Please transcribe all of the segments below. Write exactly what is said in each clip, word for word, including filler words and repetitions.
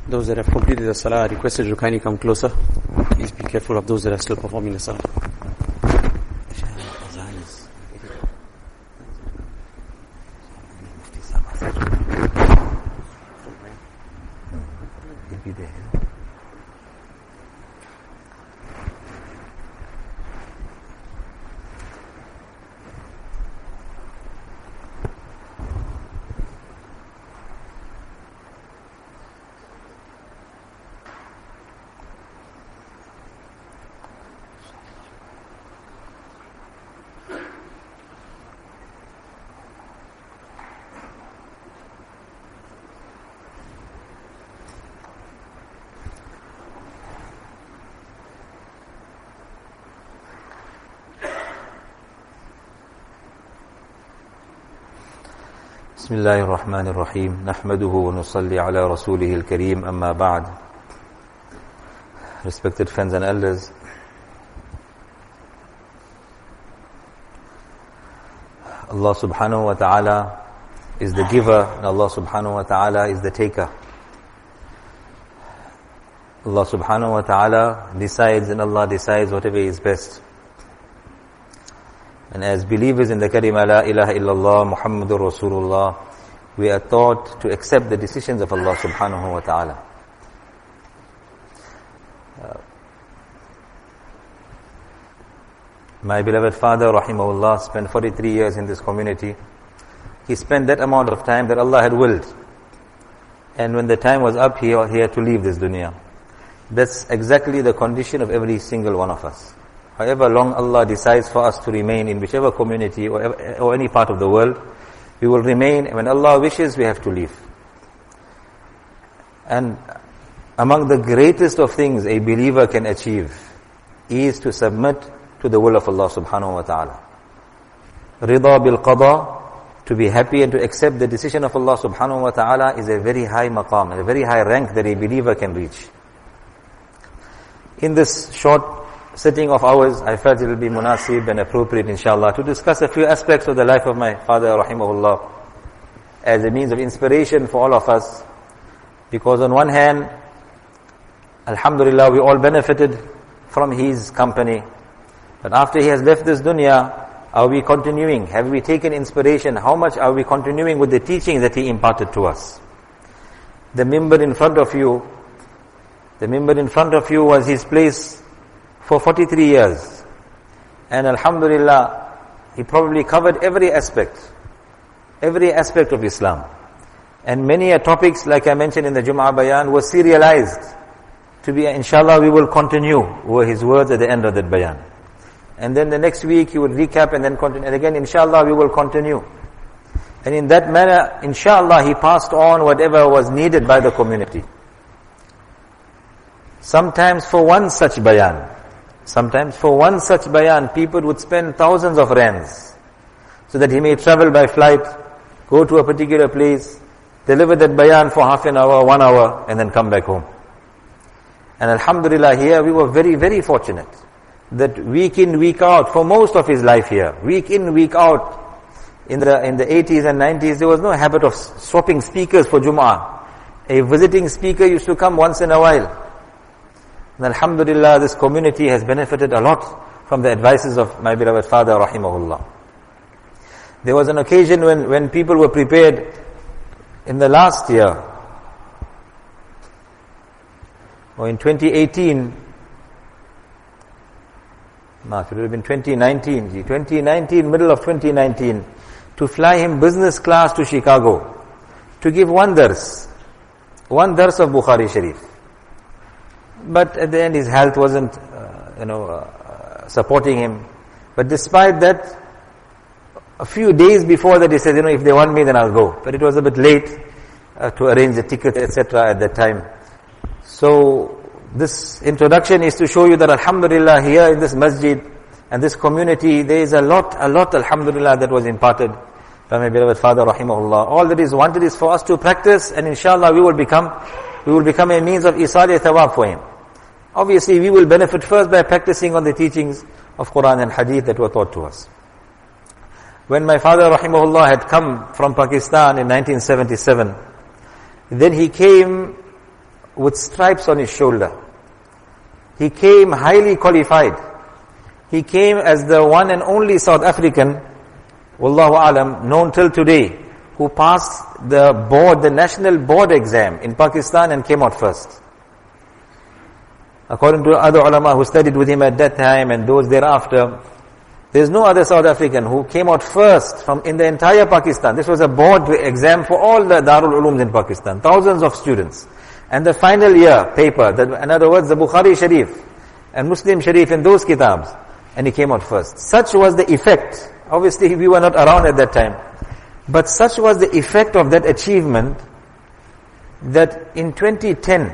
Those that have completed the salah are requested to kindly come closer. Please be careful of those that are still performing the salah. بسم الله الرحمن الرحيم نحمده ونصلي على رسوله الكريم أما بعد. Respected friends and elders, Allah subhanahu wa ta'ala is the giver and Allah subhanahu wa ta'ala is the taker. Allah subhanahu wa ta'ala decides and Allah decides whatever is best. And as believers in the kalima la ilaha illallah Muhammadur Rasulullah, we are taught to accept the decisions of Allah subhanahu wa ta'ala. Uh, my beloved father rahimahullah spent forty-three years in this community. He spent that amount of time that Allah had willed. And when the time was up, he, he had to leave this dunya. That's exactly the condition of every single one of us. However long Allah decides for us to remain in whichever community or, or any part of the world, we will remain. And when Allah wishes, we have to leave. And among the greatest of things a believer can achieve is to submit to the will of Allah subhanahu wa ta'ala. Rida bil qada, to be happy and to accept the decision of Allah subhanahu wa ta'ala, is a very high maqam, a very high rank that a believer can reach. In this short sitting of ours, I felt it will be munasib and appropriate inshallah to discuss a few aspects of the life of my father rahimahullah as a means of inspiration for all of us. Because on one hand, alhamdulillah, we all benefited from his company. But after he has left this dunya, are we continuing? Have we taken inspiration? How much are we continuing with the teachings that he imparted to us? The mimbar in front of you, the mimbar in front of you was his place for forty-three years. And alhamdulillah, he probably covered every aspect, every aspect of Islam. And many a topics, like I mentioned in the Jum'ah Bayan, were serialized to be, inshallah, we will continue, were his words at the end of that Bayan. And then the next week he would recap and then continue. And again, inshallah, we will continue. And in that manner, inshallah, he passed on whatever was needed by the community. Sometimes for one such Bayan, Sometimes for one such bayan, people would spend thousands of rands so that he may travel by flight, go to a particular place, deliver that bayan for half an hour, one hour, and then come back home. And alhamdulillah, here we were very, very fortunate that week in, week out, for most of his life here, week in, week out, in the in the eighties and nineties, there was no habit of swapping speakers for Jum'ah. A visiting speaker used to come once in a while. And alhamdulillah, this community has benefited a lot from the advices of my beloved father rahimahullah. There was an occasion when, when people were prepared in the last year, or in twenty eighteen, no, it would have been twenty nineteen, twenty nineteen, middle of twenty nineteen, to fly him business class to Chicago, to give one dars, one dars of Bukhari Sharif. But at the end his health wasn't, uh, you know, uh, supporting him. But despite that, a few days before that he said, you know, if they want me then I'll go. But it was a bit late uh, to arrange the ticket, et cetera at that time. So this introduction is to show you that alhamdulillah, here in this masjid and this community, there is a lot, a lot alhamdulillah that was imparted by my beloved father rahimahullah. All that is wanted is for us to practice, and inshallah we will become, we will become a means of isali thawab for him. Obviously, we will benefit first by practicing on the teachings of Quran and Hadith that were taught to us. When my father rahimahullah had come from Pakistan in nineteen seventy-seven, then he came with stripes on his shoulder. He came highly qualified. He came as the one and only South African, wallahu alam, known till today, who passed the board, the national board exam in Pakistan and came out first. According to other ulama who studied with him at that time and those thereafter, there is no other South African who came out first from in the entire Pakistan. This was a board exam for all the Darul Ulooms in Pakistan, thousands of students. And the final year paper, that, in other words, the Bukhari Sharif and Muslim Sharif and those kitabs, and he came out first. Such was the effect. Obviously, we were not around at that time. But such was the effect of that achievement that in twenty ten,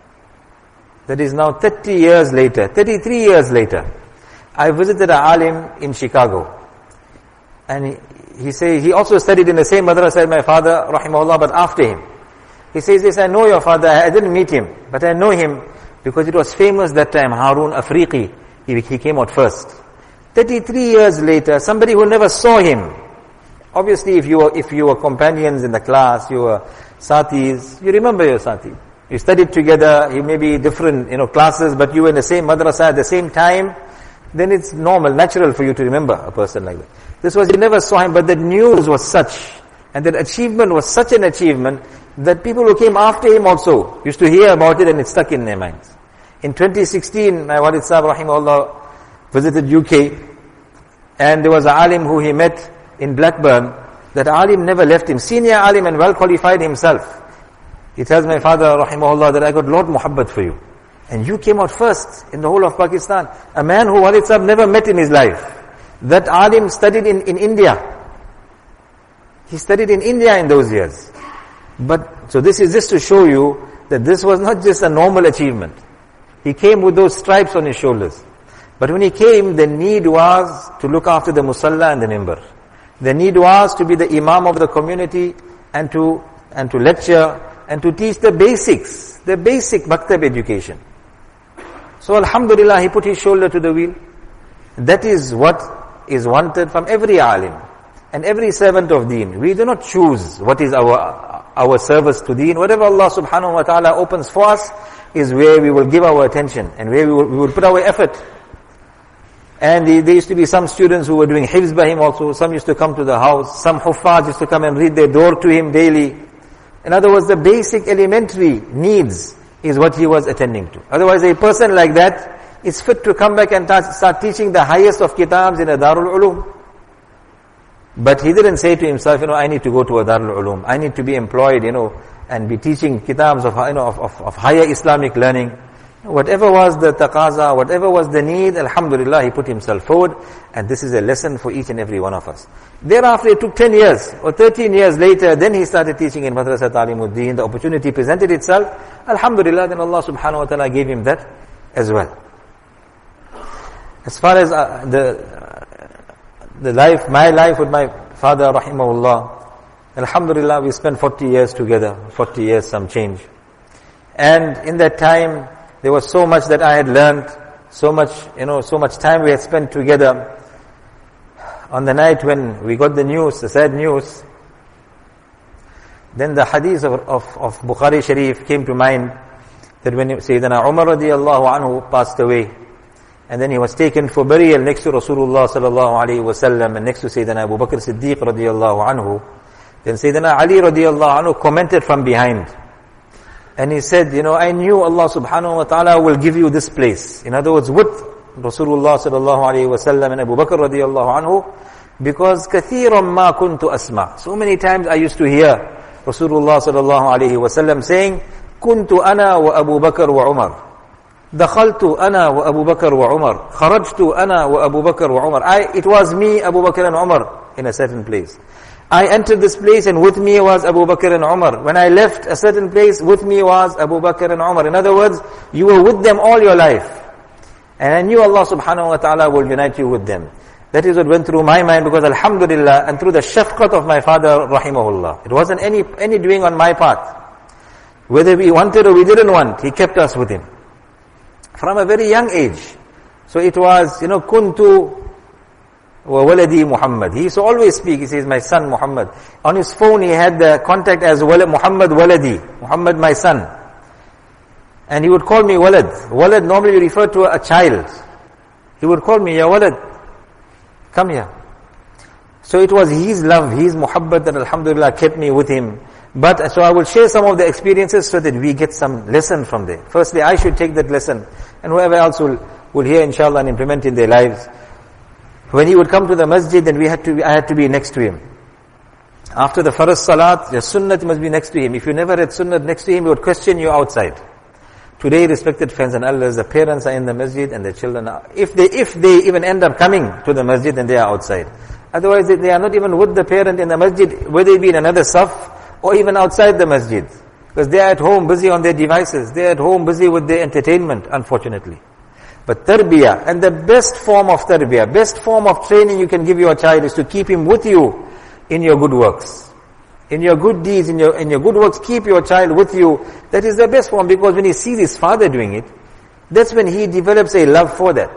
that is now thirty years later, thirty-three years later, I visited an alim in Chicago. And he, he say he also studied in the same madrasa as my father, rahimahullah, but after him. He says this, I know your father, I didn't meet him, but I know him because it was famous that time, Harun Afriqi, he, he came out first. thirty-three years later, somebody who never saw him. Obviously, if you were, if you were companions in the class, you were satis, you remember your sati. You studied together, you may be different, you know, classes, but you were in the same madrasa at the same time, then it's normal, natural for you to remember a person like that. This was, you never saw him, but the news was such, and that achievement was such an achievement, that people who came after him also used to hear about it and it stuck in their minds. In twenty sixteen, my Walid Sahib rahimahullah visited U K, and there was an alim who he met in Blackburn. That alim never left him, senior alim and well qualified himself. He tells my father rahimahullah that I got Lord Muhabbat for you. And you came out first in the whole of Pakistan. A man who Walid Sahib never met in his life. That alim studied in, in India. He studied in India in those years. But, so this is just to show you that this was not just a normal achievement. He came with those stripes on his shoulders. But when he came, the need was to look after the musalla and the mimbar. The need was to be the imam of the community and to, and to lecture and to teach the basics, the basic maktab education. So alhamdulillah, he put his shoulder to the wheel. That is what is wanted from every alim and every servant of deen. We do not choose what is our our service to deen. Whatever Allah subhanahu wa ta'ala opens for us is where we will give our attention and where we will, we will put our effort. And there used to be some students who were doing hifz by him also. Some used to come to the house. Some huffaz used to come and read their door to him daily. In other words, the basic elementary needs is what he was attending to. Otherwise, a person like that is fit to come back and start teaching the highest of kitabs in a Darul Ulum. But he didn't say to himself, you know, I need to go to a Darul Ulum. I need to be employed, you know, and be teaching kitabs of, you know, of, of, of higher Islamic learning. Whatever was the taqaza, whatever was the need, alhamdulillah, he put himself forward. And this is a lesson for each and every one of us. Thereafter, it took ten years or thirteen years later, then he started teaching in Madrasa Ta'limuddin. The opportunity presented itself. Alhamdulillah, then Allah subhanahu wa ta'ala gave him that as well. As far as uh, the uh, the life, my life with my father, rahimahullah, alhamdulillah, we spent forty years together, forty years, some change. And in that time, there was so much that I had learned, so much, you know, so much time we had spent together. On the night when we got the news, the sad news, then the hadith of, of, of Bukhari Sharif came to mind, that when Sayyidina Umar radiallahu anhu passed away, and then he was taken for burial next to Rasulullah sallallahu alayhi wa sallam and next to Sayyidina Abu Bakr Siddiq radiallahu anhu. Then Sayyidina Ali radiallahu anhu commented from behind. And he said, you know, I knew Allah subhanahu wa ta'ala will give you this place. In other words, with Rasulullah sallallahu alayhi wa sallam and Abu Bakr radiallahu anhu, because kathiran ma kuntu asma. So many times I used to hear Rasulullah sallallahu alayhi wa sallam saying, kuntu ana wa Abu Bakr wa Umar. دخلت أنا وأبو بكر وعمر خرجت أنا وأبو بكر وعمر. I, it was me, Abu Bakr and Umar in a certain place. I entered this place and with me was Abu Bakr and Umar. When I left a certain place, with me was Abu Bakr and Umar. In other words, you were with them all your life. And I knew Allah subhanahu wa ta'ala will unite you with them. That is what went through my mind, because alhamdulillah, and through the shafqat of my father, rahimahullah. It wasn't any, any doing on my part. Whether we wanted or we didn't want, he kept us with him. From a very young age. So it was, you know, kuntu wa waladi Muhammad. He used to always speak, he says, my son Muhammad. On his phone he had the contact as Muhammad waladi, Muhammad my son. And he would call me walad. Walad normally referred to a child. He would call me, ya walad, come here. So it was his love, his muhabbat that alhamdulillah kept me with him. But, so I will share some of the experiences so that we get some lesson from there. Firstly, I should take that lesson. And whoever else will, will hear inshallah and implement in their lives. When he would come to the masjid, then we had to, I had to be next to him. After the farz salat, the sunnat must be next to him. If you never had sunnat next to him, he would question you outside. Today, respected friends and elders, the parents are in the masjid and the children are, if they, if they even end up coming to the masjid, then they are outside. Otherwise, they, they are not even with the parent in the masjid, whether it be in another saf or even outside the masjid. Because they are at home busy on their devices. They are at home busy with their entertainment, unfortunately. But tarbiyah, and the best form of tarbiyah, best form of training you can give your child is to keep him with you in your good works. In your good deeds, in your, in your good works, keep your child with you. That is the best form, because when he sees his father doing it, that's when he develops a love for that.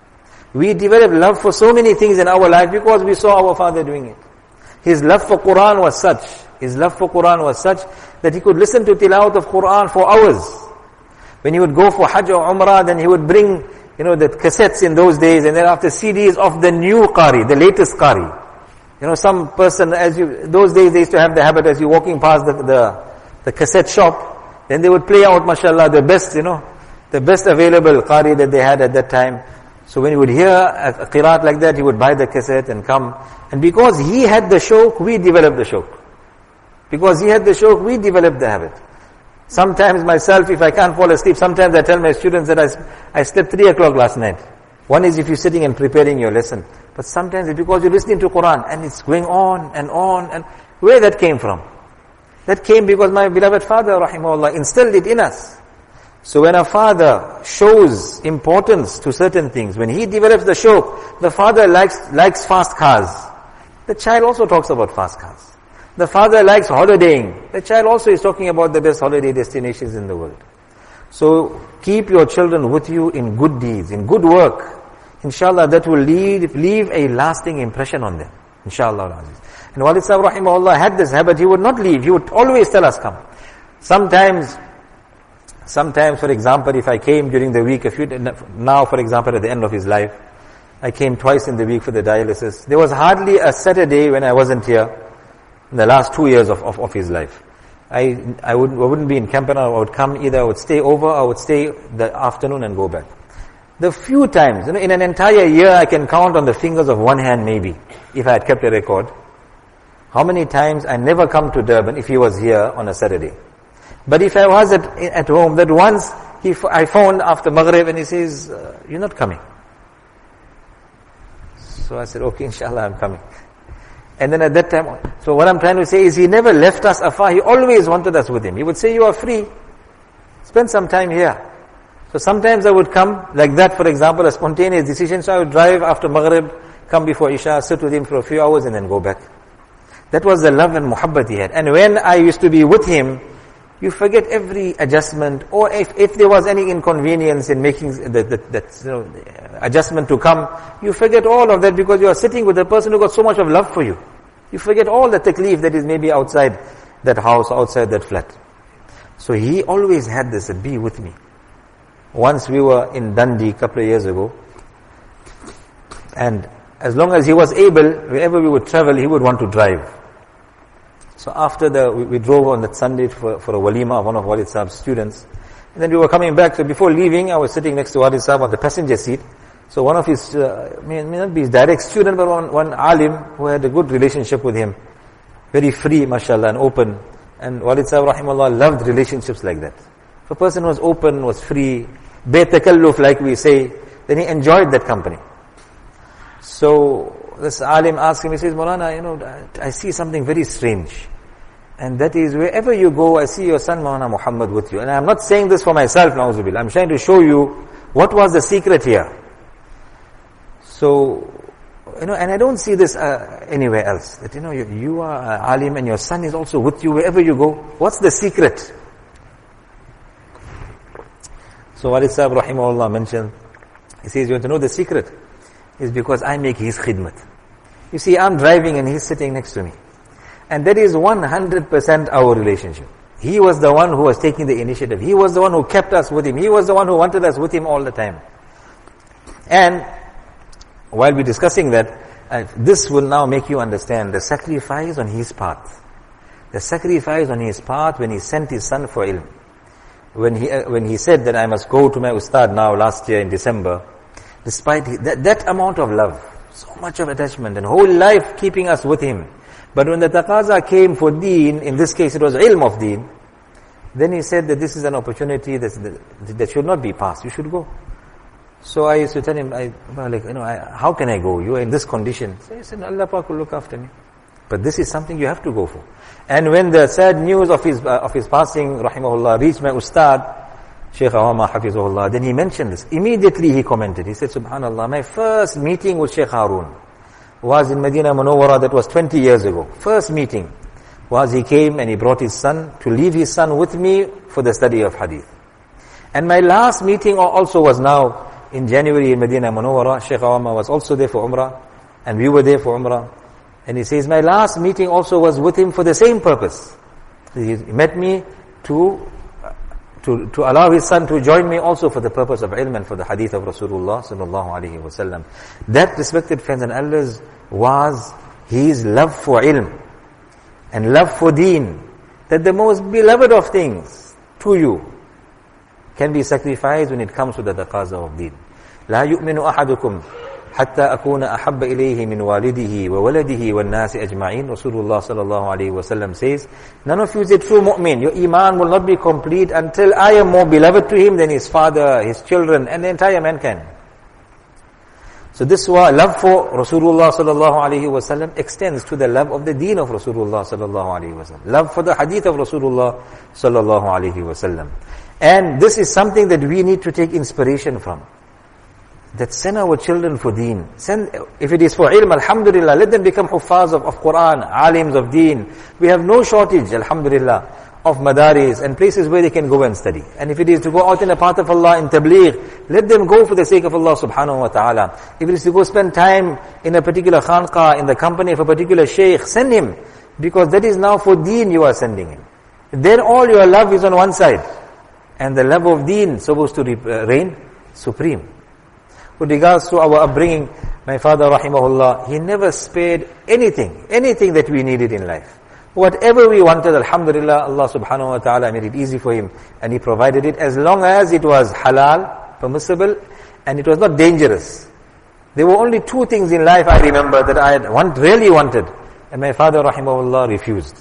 We develop love for so many things in our life because we saw our father doing it. His love for Quran was such, his love for Quran was such that he could listen to tilawat of Quran for hours. When he would go for Hajj or Umrah, then he would bring, you know, the cassettes in those days, and then after C Ds of the new Qari, the latest Qari. You know, some person, as you, those days they used to have the habit, as you're walking past the, the, the cassette shop, then they would play out, mashallah, the best, you know, the best available Qari that they had at that time. So when he would hear a, a qiraat like that, he would buy the cassette and come. And because he had the shauq, we developed the shauq. Because he had the shauq, we developed the habit. Sometimes myself, if I can't fall asleep, sometimes I tell my students that I, I slept three o'clock last night. One is if you're sitting and preparing your lesson. But sometimes it's because you're listening to Quran and it's going on and on. And where that came from? That came because my beloved father, rahimahullah, instilled it in us. So when a father shows importance to certain things, when he develops the shauq, the father likes, likes fast cars. The child also talks about fast cars. The father likes holidaying. The child also is talking about the best holiday destinations in the world. So keep your children with you in good deeds, in good work. Inshallah, that will leave, leave a lasting impression on them. Inshallah. And Walid Sahib rahimahullah had this habit, he would not leave, he would always tell us, come. Sometimes, sometimes for example, if I came during the week, a few, now for example at the end of his life, I came twice in the week for the dialysis. There was hardly a Saturday when I wasn't here in the last two years of, of, of his life. I, I, would, I wouldn't be in Campanile, I would come either, I would stay over, or I would stay the afternoon and go back. The few times, you know, in an entire year, I can count on the fingers of one hand maybe, if I had kept a record. How many times I never come to Durban if he was here on a Saturday. But if I was at, at home, that once he, I phoned after Maghrib and he says, uh, you're not coming. So I said, okay, inshallah, I'm coming. And then at that time, so what I'm trying to say is he never left us afar. He always wanted us with him. He would say, you are free. Spend some time here. So sometimes I would come like that, for example, a spontaneous decision. So I would drive after Maghrib, come before Isha, sit with him for a few hours and then go back. That was the love and muhabbat he had. And when I used to be with him, you forget every adjustment, or if, if there was any inconvenience in making that, that, that you know, adjustment to come, you forget all of that because you are sitting with a person who got so much of love for you. You forget all the taklif that is maybe outside that house, outside that flat. So he always had this, be with me. Once we were in Dundee a couple of years ago, and as long as he was able, wherever we would travel, he would want to drive. So after the, we, we drove on that Sunday for, for a walima of one of Walid Saab's students. And then we were coming back, so before leaving, I was sitting next to Walid Saab on the passenger seat. So one of his, uh, may, may not be his direct student, but one, one alim who had a good relationship with him. Very free, mashallah, and open. And Walid Saab rahimahullah loved relationships like that. If a person was open, was free, betakalluf like we say, then he enjoyed that company. So this alim asked him, he says, Maulana, you know, I see something very strange. And that is, wherever you go, I see your son Maulana Muhammad with you. And I'm not saying this for myself, na'uzubillah. I'm trying to show you what was the secret here. So, you know, and I don't see this uh, anywhere else. That, you know, you, you are uh, alim and your son is also with you wherever you go. What's the secret? So Walid Sahib rahimahullah mentioned, he says, you want to know the secret? Is because I make his khidmat. You see, I'm driving and he's sitting next to me. And that is one hundred percent our relationship. He was the one who was taking the initiative. He was the one who kept us with him. He was the one who wanted us with him all the time. And while we're discussing that, uh, this will now make you understand the sacrifice on his part. The sacrifice on his part when he sent his son for ilm. When he, uh, when he said that I must go to my ustad now last year in December, despite he, that, that amount of love, so much of attachment and whole life keeping us with him. But when the taqaza came for deen, in this case it was ilm of deen, then he said that this is an opportunity that, that should not be passed. You should go. So I used to tell him, I, like, you know, I, how can I go? You are in this condition. So he said, Allah Pak will look after me. But this is something you have to go for. And when the sad news of his uh, of his passing, rahimahullah, reached my ustad, Shaykh Awama Hafizahullah, then he mentioned this. Immediately he commented. He said, Subhanallah, my first meeting with Shaykh Harun was in Medina Munawwara, that was twenty years ago. First meeting was he came and he brought his son to leave his son with me for the study of hadith. And my last meeting also was now in January in Medina Munawwara. Shaykh Awama was also there for Umrah, and we were there for Umrah. And he says, my last meeting also was with him for the same purpose. He met me to, to, to allow his son to join me also for the purpose of ilm and for the hadith of Rasulullah sallallahu alaihi wasallam. That, respected friends and elders, was his love for ilm and love for deen. That the most beloved of things to you can be sacrificed when it comes to the taqaza of deen. لا يؤمن أحدكم حتى أكون أحب إليه من والده وولده والناس أجمعين. Rasulullah sallallahu alaihi wasallam says, none of you is a true mu'min. Your iman will not be complete until I am more beloved to him than his father, his children, and the entire mankind. So this love for Rasulullah sallallahu alaihi wasallam extends to the love of the deen of Rasulullah sallallahu alaihi wasallam. Love for the hadith of Rasulullah sallallahu alaihi wasallam. And this is something that we need to take inspiration from. That send our children for deen. Send, if it is for ilm, alhamdulillah, let them become huffaz of, of Quran, alims of deen. We have no shortage, alhamdulillah, of madaris and places where they can go and study. And if it is to go out in the path of Allah in tabligh, let them go for the sake of Allah subhanahu wa ta'ala. If it is to go spend time in a particular khanqah, in the company of a particular shaykh, send him. Because that is now for deen you are sending him. Then all your love is on one side. And the love of deen supposed to reign supreme. With regards to our upbringing, my father rahimahullah, he never spared anything, anything that we needed in life. Whatever we wanted, alhamdulillah, Allah subhanahu wa ta'ala made it easy for him, and he provided it as long as it was halal, permissible, and it was not dangerous. There were only two things in life I remember that I want, really wanted, and my father rahimahullah refused.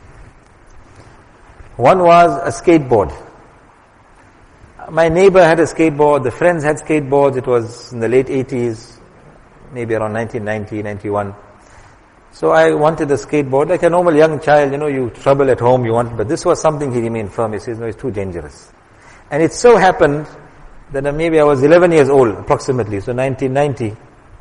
One was a skateboard. My neighbor had a skateboard, the friends had skateboards, it was in the late eighties, maybe around nineteen ninety, ninety-one. So I wanted a skateboard, like a normal young child, you know, you trouble at home, you want, but this was something he remained firm. He says, no, it's too dangerous. And it so happened that maybe I was eleven years old, approximately, so nineteen ninety.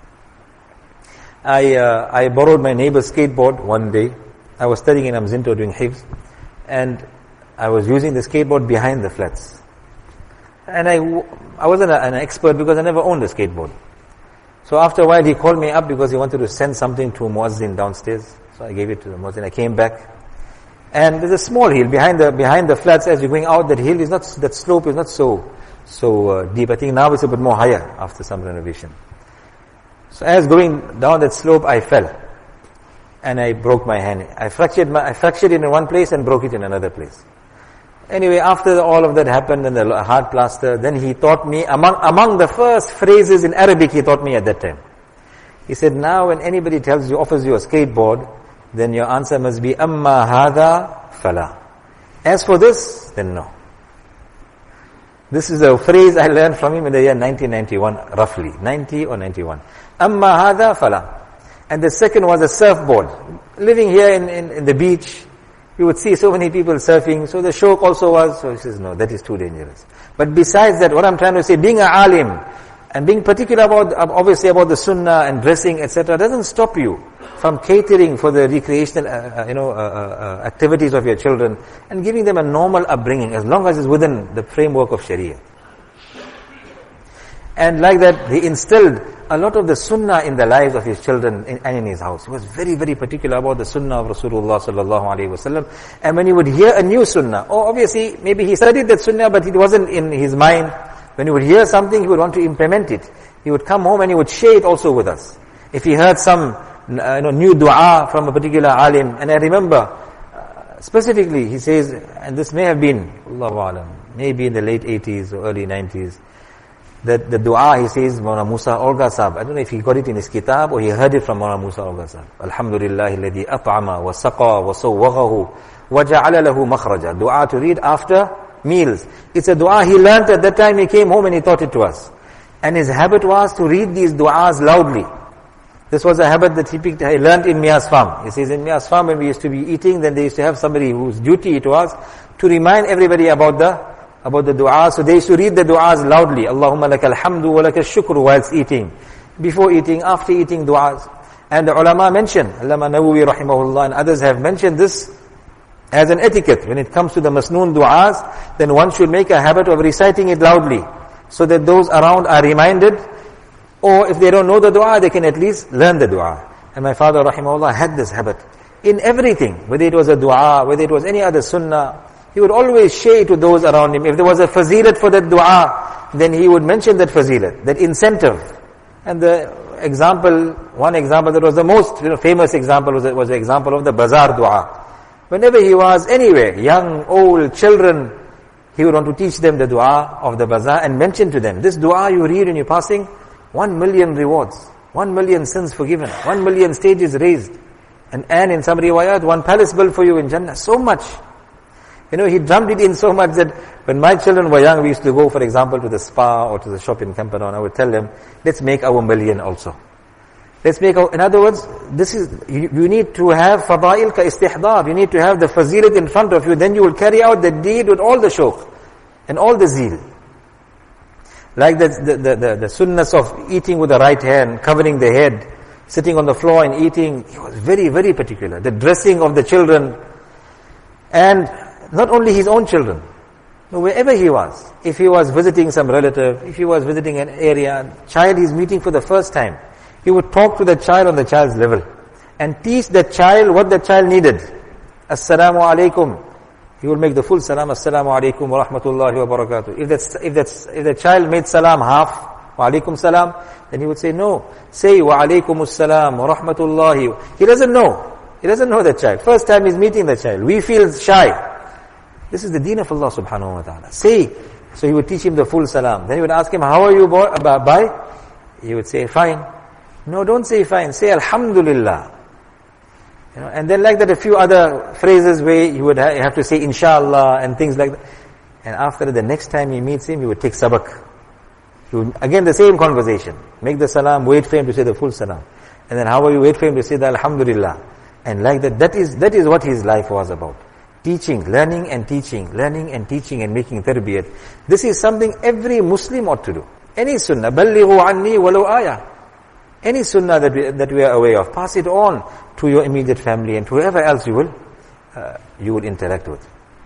I, uh, I borrowed my neighbor's skateboard one day. I was studying in Amzinto doing hifz, and I was using the skateboard behind the flats. And I, I wasn't a, an expert because I never owned a skateboard. So after a while he called me up because he wanted to send something to Muazzin downstairs. So I gave it to the Muazzin. I came back. And there's a small hill behind the, behind the flats. As you're going out, that hill is not, that slope is not so, so uh, deep. I think now it's a bit more higher after some renovation. So as going down that slope, I fell. And I broke my hand. I fractured my, I fractured it in one place and broke it in another place. Anyway, after all of that happened and the hard plaster, then he taught me, among among the first phrases in Arabic he taught me at that time. He said, now when anybody tells you, offers you a skateboard, then your answer must be, amma hadha fala. As for this, then no. This is a phrase I learned from him in the year nineteen ninety-one, roughly, ninety or ninety-one. Amma hadha fala. And the second was a surfboard. Living here in, in, in the beach, you would see so many people surfing, so the showk also was, so he says, no, that is too dangerous. But besides that, what I'm trying to say, being a alim, and being particular about, obviously about the sunnah and dressing, et cetera, doesn't stop you from catering for the recreational, uh, you know, uh, uh, activities of your children, and giving them a normal upbringing, as long as it's within the framework of Sharia. And like that, he instilled a lot of the sunnah in the lives of his children in, and in his house. He was very, very particular about the sunnah of Rasulullah sallallahu alaihi wasallam. And when he would hear a new sunnah, oh, obviously, maybe he studied that sunnah, but it wasn't in his mind. When he would hear something, he would want to implement it. He would come home and he would share it also with us. If he heard some uh, you know, new dua from a particular alim, and I remember, uh, specifically, he says, and this may have been, Allahu Alam, maybe in the late eighties or early nineties, that the dua, he says, Mawlana Musa Olga Sahab, I don't know if he got it in his kitab or he heard it from Mawlana Musa Olga Sahab. Alhamdulillah, alladhi at'ama wa saqa wa sawwaghahu wa ja'ala lahu makhraja. Dua to read after meals. It's a dua he learnt at that time. He came home and he taught it to us. And his habit was to read these du'as loudly. This was a habit that he picked, he learnt in Mia's farm. He says in Mia's farm when we used to be eating, then they used to have somebody whose duty it was to remind everybody about the about the du'as. So they used to read the du'as loudly. Allahumma lakal hamdu wa lakal shukru whilst eating. Before eating, after eating du'as. And the ulama mentioned, Allama Nawawi rahimahullah and others have mentioned this as an etiquette. When it comes to the masnoon du'as, then one should make a habit of reciting it loudly, so that those around are reminded, or if they don't know the dua, they can at least learn the dua. And my father rahimahullah had this habit. In everything, whether it was a dua, whether it was any other sunnah, he would always share it with those around him. If there was a fazilat for that dua, then he would mention that fazilat, that incentive. And the example, one example that was the most you know, famous example was, was the example of the bazaar dua. Whenever he was anywhere, young, old, children, he would want to teach them the dua of the bazaar and mention to them, this dua you read when you're passing, one million rewards, one million sins forgiven, one million stages raised, and, and in some riwayat, one palace built for you in Jannah. So much. You know, he drummed it in so much that when my children were young, we used to go, for example, to the spa or to the shop in Campanon. I would tell them, let's make our million also. Let's make our, in other words, this is, you, you need to have fadail ka istihdar. You need to have the fazilat in front of you. Then you will carry out the deed with all the shawq and all the zeal. Like the, the, the, the, the sunnahs of eating with the right hand, covering the head, sitting on the floor and eating. He was very, very particular. The dressing of the children. And not only his own children, no, wherever he was. If he was visiting some relative, if he was visiting an area, child he's meeting for the first time, he would talk to the child on the child's level and teach the child what the child needed. Assalamu alaikum. He would make the full salam, Assalamu alaikum wa rahmatullahi wa barakatuh. If that's, if that's, if the child made salam half, wa alaikum salam, then he would say no. Say wa alaikum assalam wa rahmatullahi. He doesn't know. He doesn't know the child. First time he's meeting the child. We feel shy. This is the deen of Allah subhanahu wa ta'ala. Say. So he would teach him the full salam. Then he would ask him, how are you bhai? He would say, fine. No, don't say fine. Say alhamdulillah. You know, and then like that a few other phrases where you would ha- have to say inshallah and things like that. And after the next time he meets him, he would take sabak. He would, again the same conversation. Make the salam, wait for him to say the full salam. And then how are you, wait for him to say the alhamdulillah. And like that, that is, that is what his life was about. Teaching, learning and teaching, learning and teaching and making tarbiyat. This is something every Muslim ought to do. Any sunnah, ballighu anni walau ayah. Any sunnah that we, that we are aware of, pass it on to your immediate family and to whoever else you will, uh, you will interact with.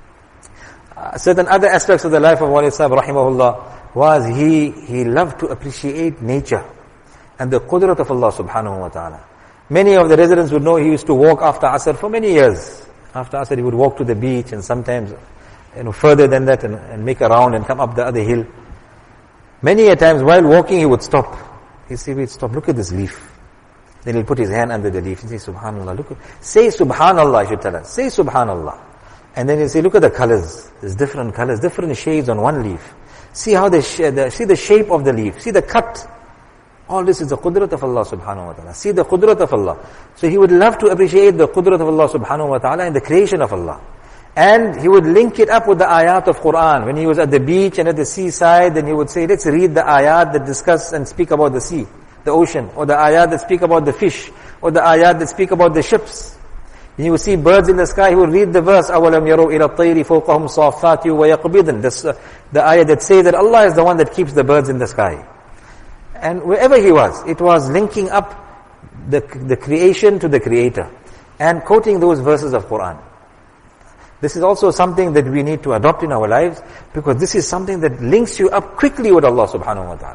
Uh, certain other aspects of the life of Walid Sahib rahimahullah was he, he loved to appreciate nature and the qudrat of Allah subhanahu wa ta'ala. Many of the residents would know he used to walk after Asr for many years. After Asr he would walk to the beach and sometimes, you know, further than that and, and make a round and come up the other hill. Many a times while walking he would stop. He'd say, wait, stop, look at this leaf. Then he'll put his hand under the leaf and say, Subhanallah, look at, say Subhanallah, I should tell us. Say Subhanallah. And then he'll say, look at the colors. There's different colors, different shades on one leaf. See how the, the see the shape of the leaf. See the cut. All this is the qudrat of Allah subhanahu wa ta'ala. See the qudrat of Allah. So he would love to appreciate the qudrat of Allah subhanahu wa ta'ala and the creation of Allah. And he would link it up with the ayat of Quran. When he was at the beach and at the seaside, then he would say, let's read the ayat that discuss and speak about the sea, the ocean, or the ayat that speak about the fish, or the ayat that speak about the ships. When you would see birds in the sky, he would read the verse, أَوَلَمْ يَرَوْا إِلَى الطَّيْرِ فَوْقَهُمْ صَافَّاتِ وَيَقْبِضْنَ. The, the ayat that say that Allah is the one that keeps the birds in the sky. And wherever he was, it was linking up the, the creation to the creator and quoting those verses of Quran. This is also something that we need to adopt in our lives, because this is something that links you up quickly with Allah subhanahu wa ta'ala.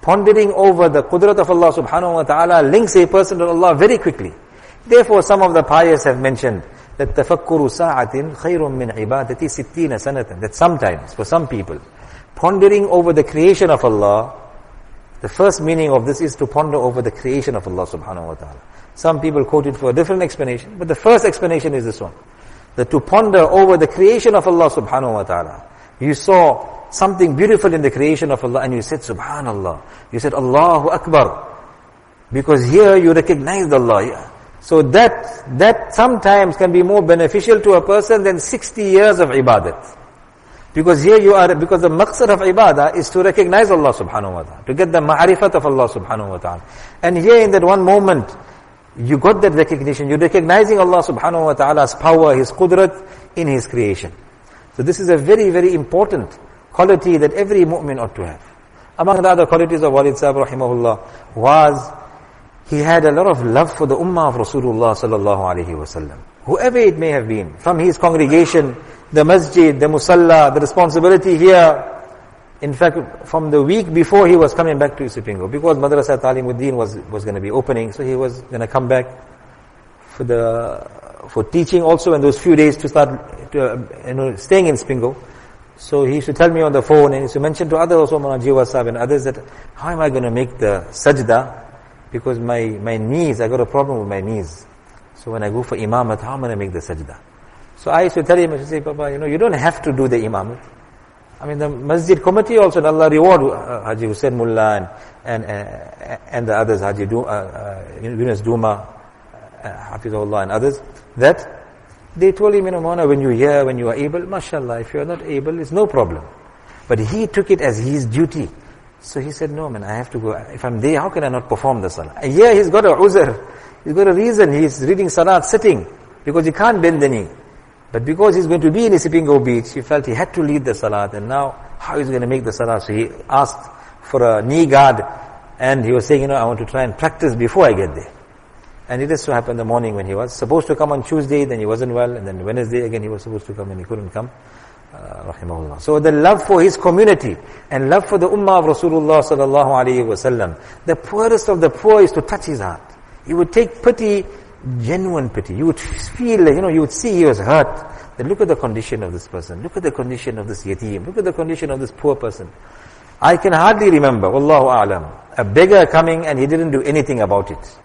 Pondering over the qudrat of Allah subhanahu wa ta'ala links a person to Allah very quickly. Therefore, some of the pious have mentioned that tafakkuru sa'atin khayrun min ibadati sittina sanatan. That sometimes, for some people, pondering over the creation of Allah, the first meaning of this is to ponder over the creation of Allah subhanahu wa ta'ala. Some people quote it for a different explanation, but the first explanation is this one. That to ponder over the creation of Allah subhanahu wa ta'ala. You saw something beautiful in the creation of Allah and you said, Subhanallah. You said, Allahu Akbar. Because here you recognized Allah. So that, that sometimes can be more beneficial to a person than sixty years of ibadat. Because here you are, because the maqsad of ibadah is to recognize Allah subhanahu wa ta'ala, to get the ma'rifat of Allah subhanahu wa ta'ala. And here in that one moment, you got that recognition, you're recognizing Allah subhanahu wa ta'ala's power, His qudrat in His creation. So this is a very, very important quality that every mu'min ought to have. Among the other qualities of Walid Sahib rahimahullah was, he had a lot of love for the ummah of Rasulullah sallallahu alayhi wa sallam. Whoever it may have been, from his congregation, the masjid, the musalla, the responsibility here. In fact, from the week before he was coming back to Isipingo, because Madrasa Talimuddin was, was going to be opening, so he was going to come back for the, for teaching also in those few days to start, to, uh, you know, staying in Isipingo. So he used to tell me on the phone, and he used to mention to others also, Maulana Jiwa Sahib and others, that how am I going to make the sajda? Because my, my knees, I got a problem with my knees. So when I go for imamat, how am I going to make the sajda? So I used to tell him, I used to say, Papa, you know, you don't have to do the imamat. I mean, the masjid committee also, and Allah reward uh, Haji Hussain Mullah and, and, uh, and the others, Haji du, uh, uh, Yunus Duma, uh, Hafizullah and others, that they told him, you know, Maulana, when you're here, when you are able, mashallah, if you're not able, it's no problem. But he took it as his duty. So he said, no man, I have to go. If I'm there, how can I not perform the salah? And here he's got a uzr. He's got a reason. He's reading salat sitting, because he can't bend the knee. But because he's going to be in Isipingo Beach, he felt he had to lead the salat. And now, how is he going to make the salat? So he asked for a knee guard. And he was saying, you know, I want to try and practice before I get there. And it just so happened the morning when he was supposed to come on Tuesday, then he wasn't well. And then Wednesday again he was supposed to come and he couldn't come. Uh, rahimahullah. So the love for his community and love for the ummah of Rasulullah sallallahu alayhi wa sallam. The poorest of the poor is to touch his heart. He would take pity, genuine pity. You would feel, you know, you would see he was hurt. Then look at the condition of this person. Look at the condition of this yatim. Look at the condition of this poor person. I can hardly remember, wallahu a'lam, a beggar coming and he didn't do anything about it.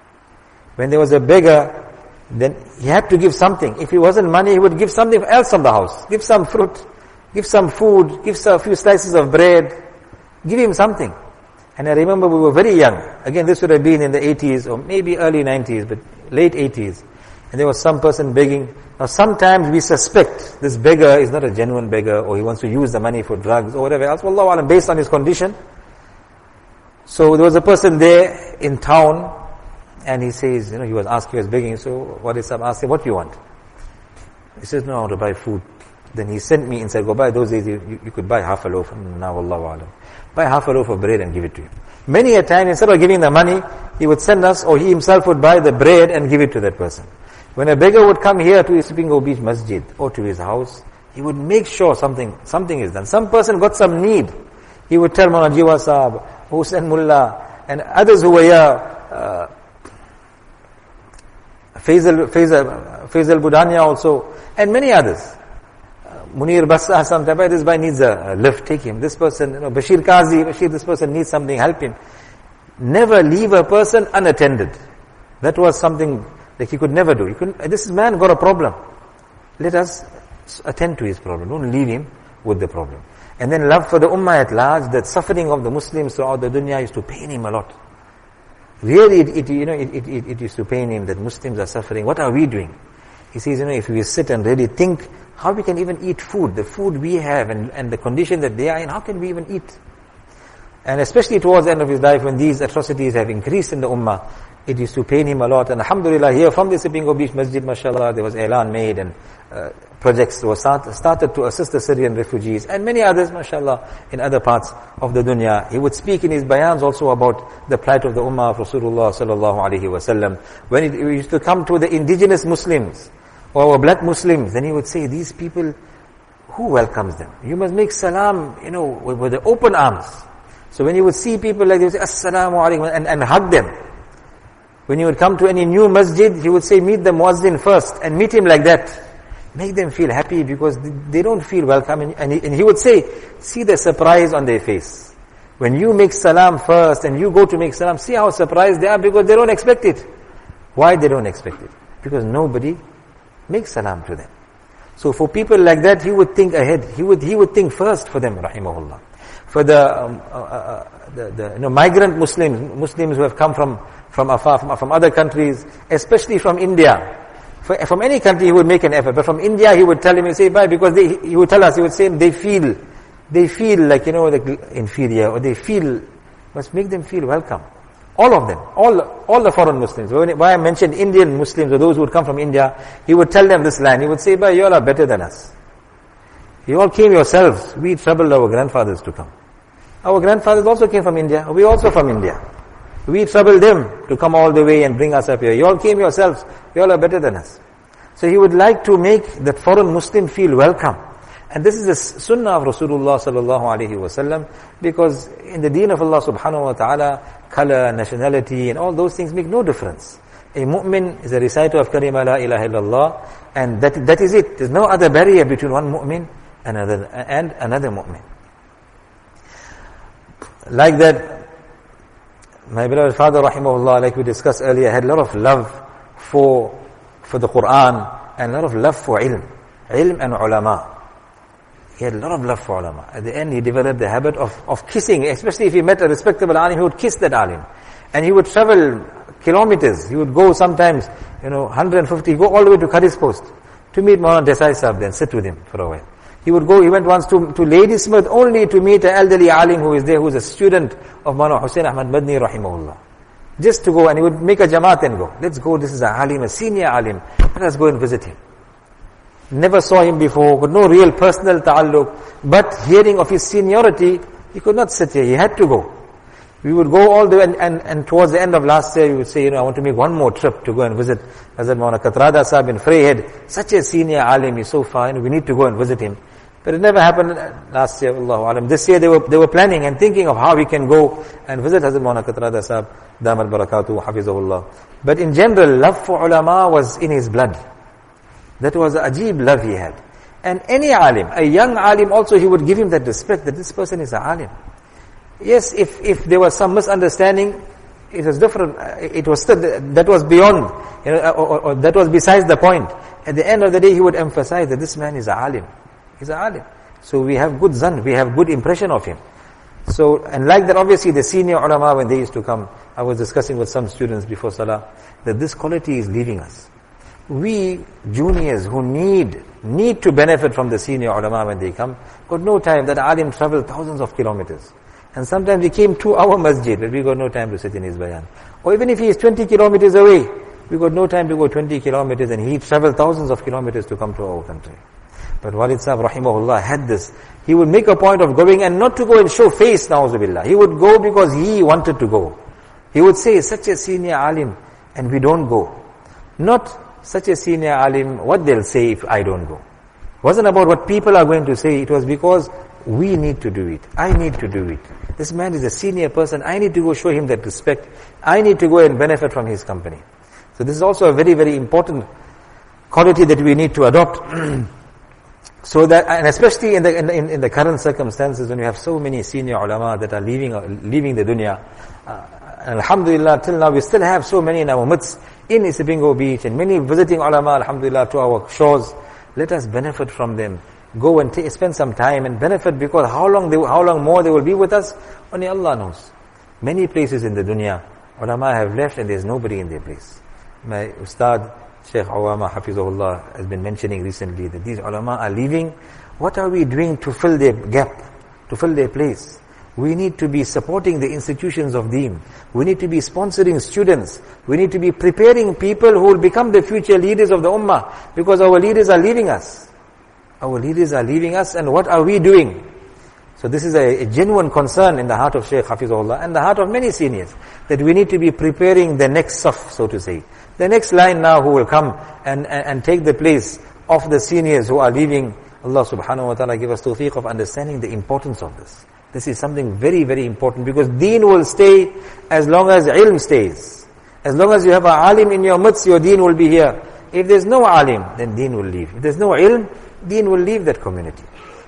When there was a beggar, then he had to give something. If it wasn't money, he would give something else from the house. Give some fruit, give some food, give some, a few slices of bread. Give him something. And I remember we were very young. Again, this would have been in the eighties or maybe early nineties, but late eighties. And there was some person begging. Now sometimes we suspect this beggar is not a genuine beggar, or he wants to use the money for drugs or whatever else. Wallahu alam, based on his condition. So there was a person there in town, and he says, you know, he was asking, he was begging, so what is up? Asked him, what do you want? He says, no, I want to buy food. Then he sent me and said, go buy. Those days you, you could buy half a loaf. Now, Wallahu alam. Buy half a loaf of bread and give it to him. Many a time, instead of giving the money, he would send us, or he himself would buy the bread and give it to that person. When a beggar would come here to Isipingo Beach Masjid or to his house, he would make sure something something is done. Some person got some need. He would tell Maulana Jiwa Sahib, Hussain Mullah, and others who were here, uh, Faisal, Faisal, Faisal Budania also, and many others. Uh, Munir Bassa, sometimes this guy needs a, a lift, take him. This person, you know, Bashir Qazi, Bashir, this person needs something, help him. Never leave a person unattended. That was something that he could never do. He couldn't, this man got a problem. Let us attend to his problem. Don't leave him with the problem. And then love for the ummah at large, that suffering of the Muslims throughout the dunya used to pain him a lot. Really, it, it you know, it, it, it used to pain him that Muslims are suffering. What are we doing? He says, you know, if we sit and really think how we can even eat food, the food we have and, and the condition that they are in, how can we even eat? And especially towards the end of his life, when these atrocities have increased in the ummah, it used to pain him a lot. And alhamdulillah, here from the Isipingo Beach Masjid, mashallah, there was elan made and uh, projects were start, started to assist the Syrian refugees and many others, mashallah, in other parts of the dunya. He would speak in his bayans also about the plight of the ummah of Rasulullah sallallahu alaihi wasallam. When it, it used to come to the indigenous Muslims or black Muslims, then he would say, these people, who welcomes them? You must make salam, you know, with, with the open arms. So when you would see people like this, Assalamu alaikum, and, and hug them. When you would come to any new masjid, he would say, meet the muazzin first, and meet him like that. Make them feel happy because they don't feel welcome. And he, and he would say, see the surprise on their face. When you make salam first and you go to make salam, see how surprised they are because they don't expect it. Why they don't expect it? Because nobody makes salam to them. So for people like that, he would think ahead. He would he would think first for them, rahimahullah. For the um, uh, uh, the, the you know, migrant Muslims, Muslims who have come from from afar, from, from other countries, especially from India. For, from any country, he would make an effort. But from India, he would tell him, he say, why? Because they, he would tell us, he would say, they feel, they feel like, you know, like inferior, or they feel, must make them feel welcome. All of them, all all the foreign Muslims. Why I mentioned Indian Muslims, or those who would come from India, he would tell them this line. He would say, "Bhai, you all are better than us. You all came yourselves. We troubled our grandfathers to come. Our grandfathers also came from India. We also from India. We troubled them to come all the way and bring us up here. You all came yourselves. You all are better than us." So he would like to make that foreign Muslim feel welcome. And this is the sunnah of Rasulullah sallallahu alaihi wasallam, because in the deen of Allah subhanahu wa ta'ala, color, nationality and all those things make no difference. A mu'min is a reciter of kalima la ilaha illallah, and that that is it. There's no other barrier between one mu'min and another, and another mu'min. Like that, my beloved father rahimahullah, like we discussed earlier, had a lot of love for for the Quran and a lot of love for ilm, ilm and ulama. He had a lot of love for ulama. At the end, he developed the habit of, of kissing, especially if he met a respectable alim, he would kiss that alim. And he would travel kilometers. He would go sometimes, you know, one hundred fifty, go all the way to Curry's Post to meet Maulana Desai Sahib there and sit with him for a while. He would go, he went once to, to Ladysmith only to meet an elderly alim who is there, who is a student of Maulana Hussain Ahmad Madni rahimahullah. Just to go, and he would make a jamaat and go. Let's go, this is a alim, a senior alim. Let us go and visit him. Never saw him before, got no real personal ta'alluq, but hearing of his seniority, he could not sit here, he had to go. We would go all the way, and, and, and towards the end of last year, we would say, you know, I want to make one more trip to go and visit Hazrat Maulana Katrada Sahib in Freyhead. Such a senior alim, he's so fine, we need to go and visit him. But it never happened last year, Allahu Alam. This year they were, they were planning and thinking of how we can go and visit Hazrat Maulana Katrada Sahib, Damat Barakatuh, Hafizahullah. But in general, love for ulama was in his blood. That was the ajib love he had. And any alim, a young alim also, he would give him that respect that this person is a alim. Yes, if, if there was some misunderstanding, it was different. It was still, that was beyond, you know, or, or, or that was besides the point. At the end of the day, he would emphasize that this man is a alim. He's a alim. So we have good zan, we have good impression of him. So, and like that, obviously the senior ulama, when they used to come, I was discussing with some students before Salah, that this quality is leaving us. We juniors who need need to benefit from the senior ulama when they come, got no time. That alim traveled thousands of kilometers. And sometimes he came to our masjid, but we got no time to sit in his bayan. Or even if he is twenty kilometers away, we got no time to go twenty kilometers, and he traveled thousands of kilometers to come to our country. But Walid Sahib rahimahullah had this. He would make a point of going, and not to go and show face, na'uzubillah. He would go because he wanted to go. He would say, such a senior alim, and we don't go. Not such a senior alim, what they'll say if I don't go. It wasn't about what people are going to say, it was because we need to do it. I need to do it. This man is a senior person, I need to go show him that respect. I need to go and benefit from his company. So this is also a very, very important quality that we need to adopt. So that, and especially in the, in, in, in the current circumstances when we have so many senior ulama that are leaving, leaving the dunya, uh, and alhamdulillah, till now we still have so many in our midst, in Isipingo Beach, and many visiting ulama, alhamdulillah, to our shores. Let us benefit from them. Go and t- spend some time and benefit, because how long they, how long more they will be with us, only Allah knows. Many places in the dunya, ulama have left and there's nobody in their place. My Ustad, Shaykh Awama Hafizahullah, has been mentioning recently that these ulama are leaving. What are we doing to fill their gap, to fill their place? We need to be supporting the institutions of Deen. We need to be sponsoring students. We need to be preparing people who will become the future leaders of the ummah, because our leaders are leaving us. Our leaders are leaving us, and what are we doing? So this is a, a genuine concern in the heart of Shaykh Hafizahullah and the heart of many seniors, that we need to be preparing the next saf, so to say. The next line now who will come and, and, and take the place of the seniors who are leaving. Allah subhanahu wa ta'ala give us tawfiq of understanding the importance of this. This is something very, very important, because deen will stay as long as ilm stays. As long as you have a alim in your midst, your deen will be here. If there's no alim, then deen will leave. If there's no ilm, deen will leave that community.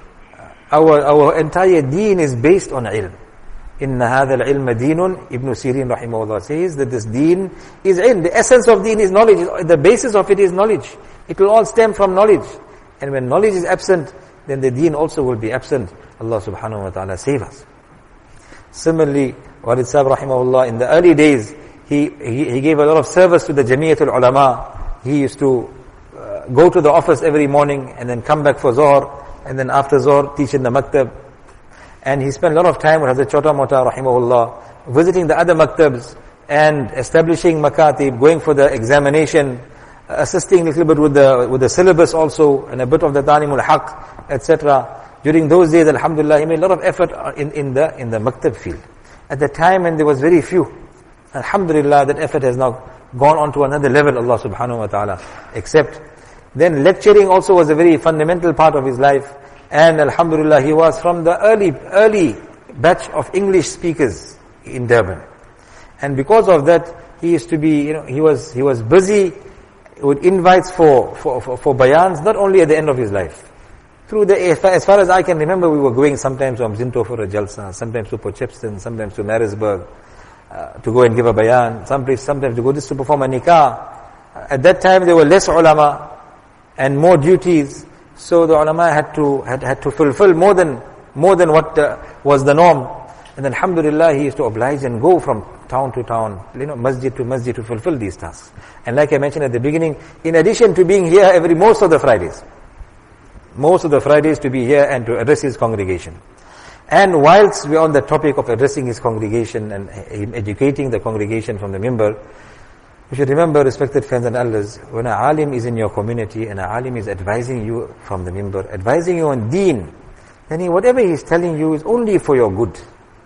Our, our entire deen is based on ilm. Inna hadha al-ilma deenun. Ibn Sirin rahimahullah says that this deen is ilm. The essence of deen is knowledge. The basis of it is knowledge. It will all stem from knowledge. And when knowledge is absent, then the deen also will be absent. Allah subhanahu wa ta'ala save us. Similarly, Walid Sahib rahimahullah, in the early days, he, he, he gave a lot of service to the Jamiatul Ulama. He used to uh, go to the office every morning and then come back for Zohar, and then after Zohar teach in the maktab. And he spent a lot of time with Hazrat Chota Mota rahimahullah, visiting the other maktabs and establishing makatib, going for the examination, assisting a little bit with the with the syllabus also, and a bit of the Ta'limul Haqq, et cetera. During those days, alhamdulillah, he made a lot of effort in, in the in the maktab field. At the time when there was very few, alhamdulillah, that effort has now gone on to another level, Allah subhanahu wa ta'ala accept. Then lecturing also was a very fundamental part of his life. And alhamdulillah, he was from the early early batch of English speakers in Durban. And because of that, he used to be, you know, he was he was busy with invites for, for, for, for bayans, not only at the end of his life. Through the, as far as I can remember, we were going sometimes to Amzinto for a jalsa, sometimes to Potchefstroom, sometimes to Marisburg, uh, to go and give a bayan, sometimes, sometimes to go just to perform a nikah. At that time, there were less ulama and more duties, so the ulama had to had, had to fulfill more than more than what uh, was the norm. And then, alhamdulillah, he used to oblige and go from town to town, you know, masjid to masjid to fulfill these tasks. And like I mentioned at the beginning, in addition to being here every most of the Fridays, most of the Fridays to be here and to address his congregation. And whilst we're on the topic of addressing his congregation and educating the congregation from the mimbar, you should remember, respected friends and elders, when an alim is in your community and an alim is advising you from the mimbar, advising you on deen, then he, whatever he's telling you is only for your good.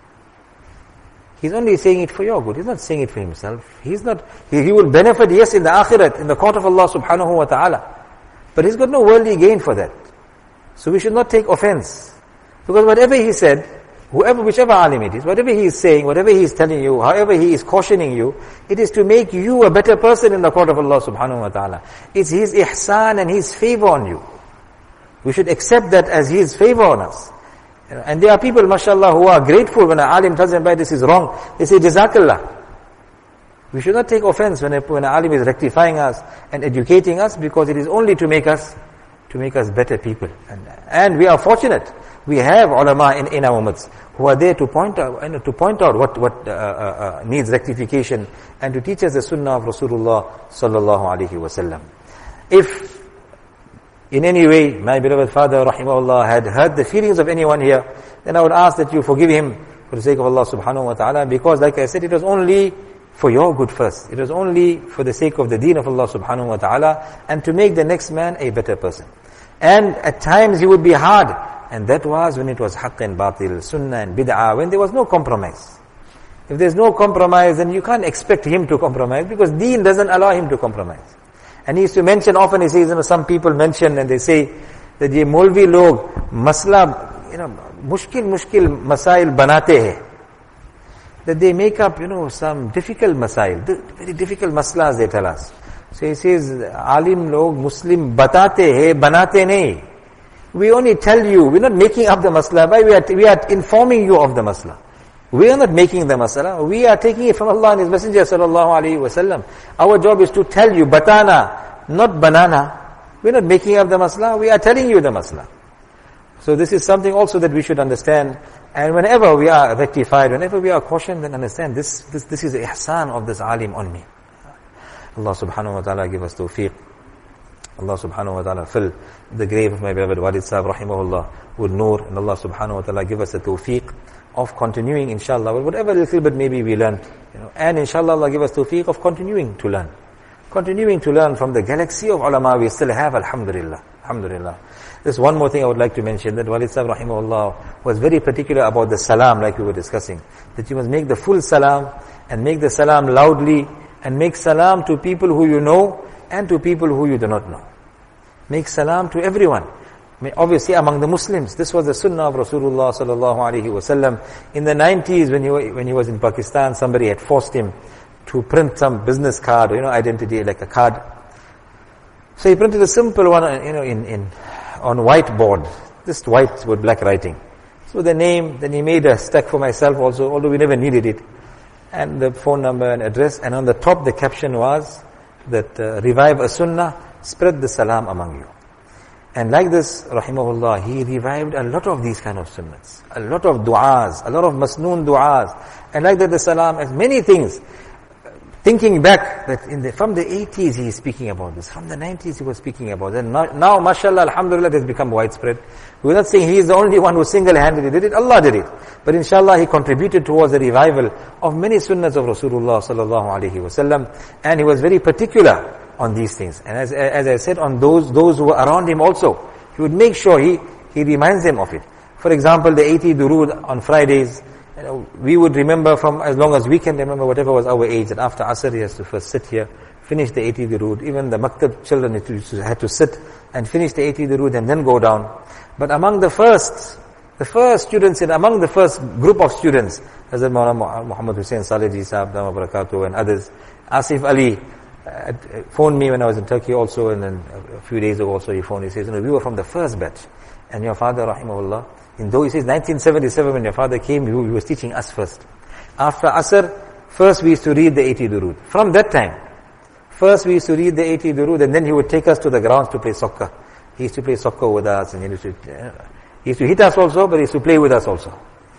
He's only saying it for your good. He's not saying it for himself. He's not, he, he will benefit, yes, in the akhirat, in the court of Allah subhanahu wa ta'ala. But he's got no worldly gain for that. So we should not take offense. Because whatever he said, whoever, whichever alim it is, whatever he is saying, whatever he is telling you, however he is cautioning you, it is to make you a better person in the court of Allah subhanahu wa ta'ala. It's his ihsan and his favor on you. We should accept that as his favor on us. And there are people, mashallah, who are grateful when an alim tells them, this is wrong. They say, Jazakallah. We should not take offense when, a, when an alim is rectifying us and educating us, because it is only to make us, to make us better people. And, and we are fortunate. We have ulama in, in our midst who are there to point out, you know, to point out what, what uh, uh, uh, needs rectification, and to teach us the sunnah of Rasulullah sallallahu alaihi wasallam. If in any way my beloved father rahimahullah had hurt the feelings of anyone here, then I would ask that you forgive him for the sake of Allah subhanahu wa ta'ala, because like I said, it was only for your good first. It was only for the sake of the deen of Allah subhanahu wa ta'ala, and to make the next man a better person. And at times he would be hard, and that was when it was haqq and batil, sunnah and bid'ah, when there was no compromise. If there's no compromise, then you can't expect him to compromise, because deen doesn't allow him to compromise. And he used to mention often, he says, you know, some people mention and they say that ye Molvi log masla, you know, mushkil mushkil masail banate hai. That they make up, you know, some difficult masail, very difficult maslas they tell us. So he says, alim log Muslim batate hai, banate nahi. We only tell you, we're not making up the masla, but we are, we are informing you of the masla. We are not making the masala. We are taking it from Allah and His Messenger sallallahu alaihi wasallam. Our job is to tell you, batana, not banana. We are not making up the masala. We are telling you the masala. So this is something also that we should understand. And whenever we are rectified, whenever we are cautioned, then understand this, this, this is the ihsan of this alim on me. Allah subhanahu wa ta'ala give us tawfiq. Allah subhanahu wa ta'ala fill the grave of my beloved Walid Sahib rahimahullah with nur. And Allah subhanahu wa ta'ala give us the tawfiq of continuing, inshallah, with whatever little bit maybe we learned, you know, and inshallah Allah give us tawfiq of continuing to learn. Continuing to learn from the galaxy of ulama we still have, alhamdulillah. Alhamdulillah. There's one more thing I would like to mention, that Walid Sahib rahimahullah was very particular about the salam, like we were discussing. That you must make the full salam, and make the salam loudly, and make salam to people who you know, and to people who you do not know. Make salam to everyone. I mean, obviously among the Muslims, this was the sunnah of Rasulullah sallallahu alaihi wasallam. In the nineties, when he when he was in Pakistan, somebody had forced him to print some business card, you know, identity, like a card. So he printed a simple one, you know, in, in on whiteboard, just white with black writing. So the name, then he made a stack for myself also, although we never needed it, and the phone number and address, and on the top the caption was that uh, revive a sunnah, spread the salam among you. And like this, rahimahullah, he revived a lot of these kind of sunnahs, a lot of du'as, a lot of masnoon du'as, and like that the salam, as many things. Thinking back that in the, from the eighties he is speaking about this, from the nineties he was speaking about it, and now, now mashallah, alhamdulillah, it has become widespread. We're not saying he is the only one who single-handedly did it, Allah did it. But inshallah he contributed towards the revival of many sunnahs of Rasulullah sallallahu alaihi wasallam, and he was very particular on these things. And as, as I said, on those, those who were around him also, he would make sure he, he reminds them of it. For example, the eighty durood on Fridays, you know, we would remember from as long as we can remember, whatever was our age, that after Asr he has to first sit here, finish the eighty durood. Even the maktab children had to sit and finish the eighty durood and then go down. But among the first, the first students, and among the first group of students, Hazrat Maulana Muhammad Hussain Salehi Sahab, Dama Barakatuh, and others, Asif Ali uh, phoned me when I was in Turkey also, and then a few days ago also he phoned, he says, you know, we were from the first batch, and your father, rahimahullah, in though he says nineteen seventy-seven when your father came, he was teaching us first. After Asr, first we used to read the eighty durood. From that time, first we used to read the eighty durood, and then he would take us to the grounds to play soccer. He used to play soccer with us, and he used to, uh, he used to hit us also, but he used to play with us also.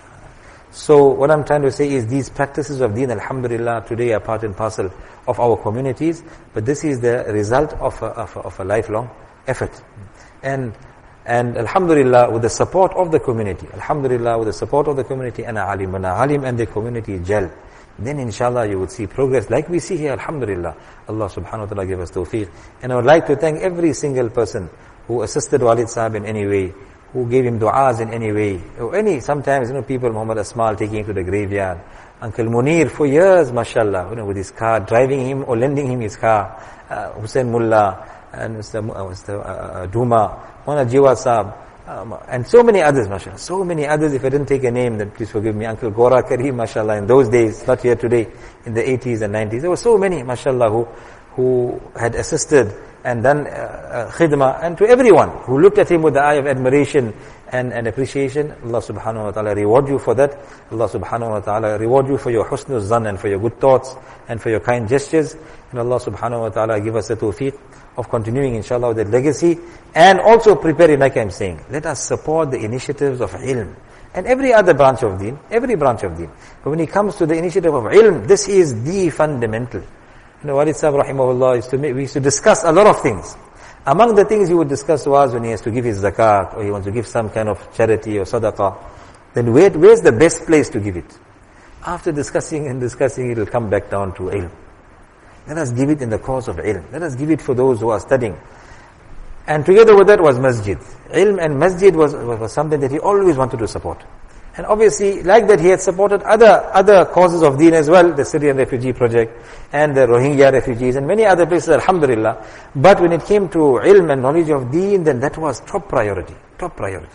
So what I'm trying to say is these practices of deen, alhamdulillah, today are part and parcel of our communities, but this is the result of a, of a, of a lifelong effort. And And alhamdulillah, with the support of the community, alhamdulillah, with the support of the community, and alim, and alim and the community gel, then inshallah you would see progress like we see here, alhamdulillah. Allah subhanahu wa ta'ala give us tawfiq. And I would like to thank every single person who assisted Walid Sahib in any way, who gave him du'as in any way, or any, sometimes, you know, people, Muhammad Asmal taking him to the graveyard, Uncle Munir for years, mashallah, you know, with his car, driving him or lending him his car, uh, Hussain Mullah, and Mister Uh, Mister Uh, Duma, Mona Jiwa Saab, um, and so many others, mashallah. So many others, if I didn't take a name, then please forgive me. Uncle Gora Kareem, mashallah, in those days, not here today, in the eighties and nineties. There were so many, mashallah, who, who had assisted and done uh, uh, khidmah, and to everyone who looked at him with the eye of admiration and, and appreciation. Allah subhanahu wa ta'ala reward you for that. Allah subhanahu wa ta'ala reward you for your husnul zan and for your good thoughts and for your kind gestures. And Allah subhanahu wa ta'ala give us the tawfiq of continuing inshallah with that legacy, and also preparing, like I'm saying, let us support the initiatives of ilm and every other branch of deen, every branch of deen. But when it comes to the initiative of ilm, this is the fundamental. You know, Walid Sahib rahimahullah used to make, we used to discuss a lot of things. Among the things he would discuss was when he has to give his zakat, or he wants to give some kind of charity or sadaqah, then where, where's the best place to give it? After discussing and discussing, it will come back down to ilm. Let us give it in the cause of ilm. Let us give it for those who are studying. And together with that was masjid. Ilm and masjid was, was something that he always wanted to support. And obviously, like that, he had supported other other causes of deen as well, the Syrian refugee project, and the Rohingya refugees, and many other places, alhamdulillah. But when it came to ilm and knowledge of deen, then that was top priority, top priority.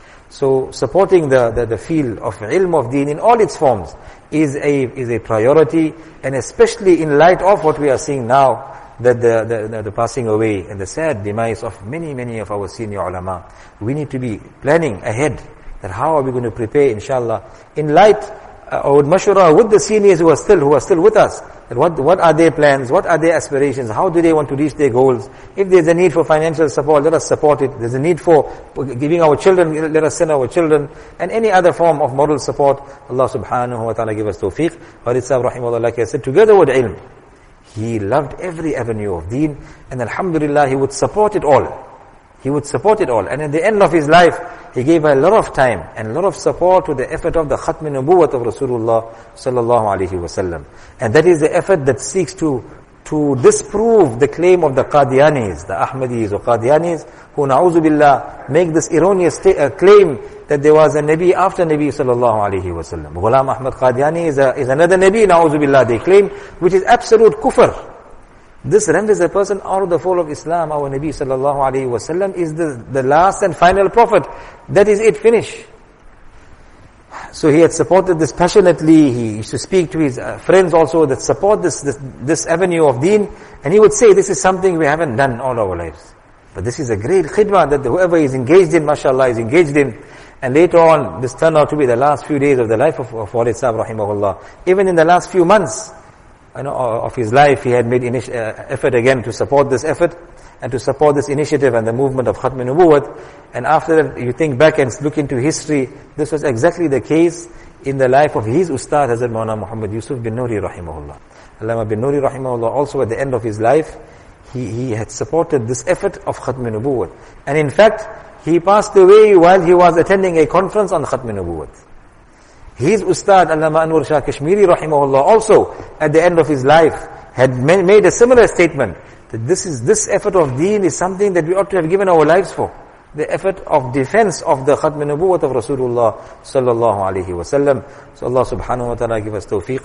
So supporting the, the, the field of ilm of deen in all its forms is a is a priority, and especially in light of what we are seeing now, that the, the, the passing away and the sad demise of many, many of our senior ulama. We need to be planning ahead, that how are we going to prepare, inshallah, in light uh, or mashura with the seniors who are still who are still with us. That what what are their plans? What are their aspirations? How do they want to reach their goals? If there's a need for financial support, let us support it. There's a need for giving our children, let us send our children, and any other form of moral support. Allah subhanahu wa ta'ala give us tawfiq. Walid Sahib rahimahullah, like I said, together with ilm, he loved every avenue of deen, and alhamdulillah, he would support it all. He would support it all. And at the end of his life, he gave a lot of time and a lot of support to the effort of the Khatm Nubuwwat of Rasulullah sallallahu alaihi wasallam. And that is the effort that seeks to to disprove the claim of the Qadianis, the Ahmadis or Qadianis, who na'uzu billah make this erroneous sta- uh, claim that there was a Nabi after Nabi sallallahu alaihi wasallam. Ghulam Ahmad Qadiani is, a, is another Nabi, na'uzu billah, they claim, which is absolute kufr. This renders a person out of the fold of Islam. Our Nabi sallallahu alayhi wa sallam is the, the last and final prophet. That is it, finish. So he had supported this passionately. He used to speak to his uh, friends also that support this, this this avenue of deen. And he would say, this is something we haven't done all our lives. But this is a great khidmah that whoever is engaged in, mashallah, is engaged in. And later on, this turned out to be the last few days of the life of, of Walid Sahib rahimahullah. Even in the last few months, you know, of his life, he had made initi- uh, effort again to support this effort and to support this initiative and the movement of Khatm Nubuwwat. And after that, you think back and look into history, this was exactly the case in the life of his Ustad, Hazrat Maulana Muhammad Yusuf bin Nuri rahimahullah. Allama bin Nuri rahimahullah also at the end of his life, he, he had supported this effort of Khatm Nubuwwat. And in fact, he passed away while he was attending a conference on Khatm Nubuwwat. His Ustad, Allama Anwar Shah Kashmiri rahimahullah, also at the end of his life had made a similar statement that this is this effort of deen is something that we ought to have given our lives for. The effort of defense of the Khatm Nubuwwat of Rasulullah sallallahu alaihi wasallam. So Allah subhanahu wa ta'ala give us tawfiq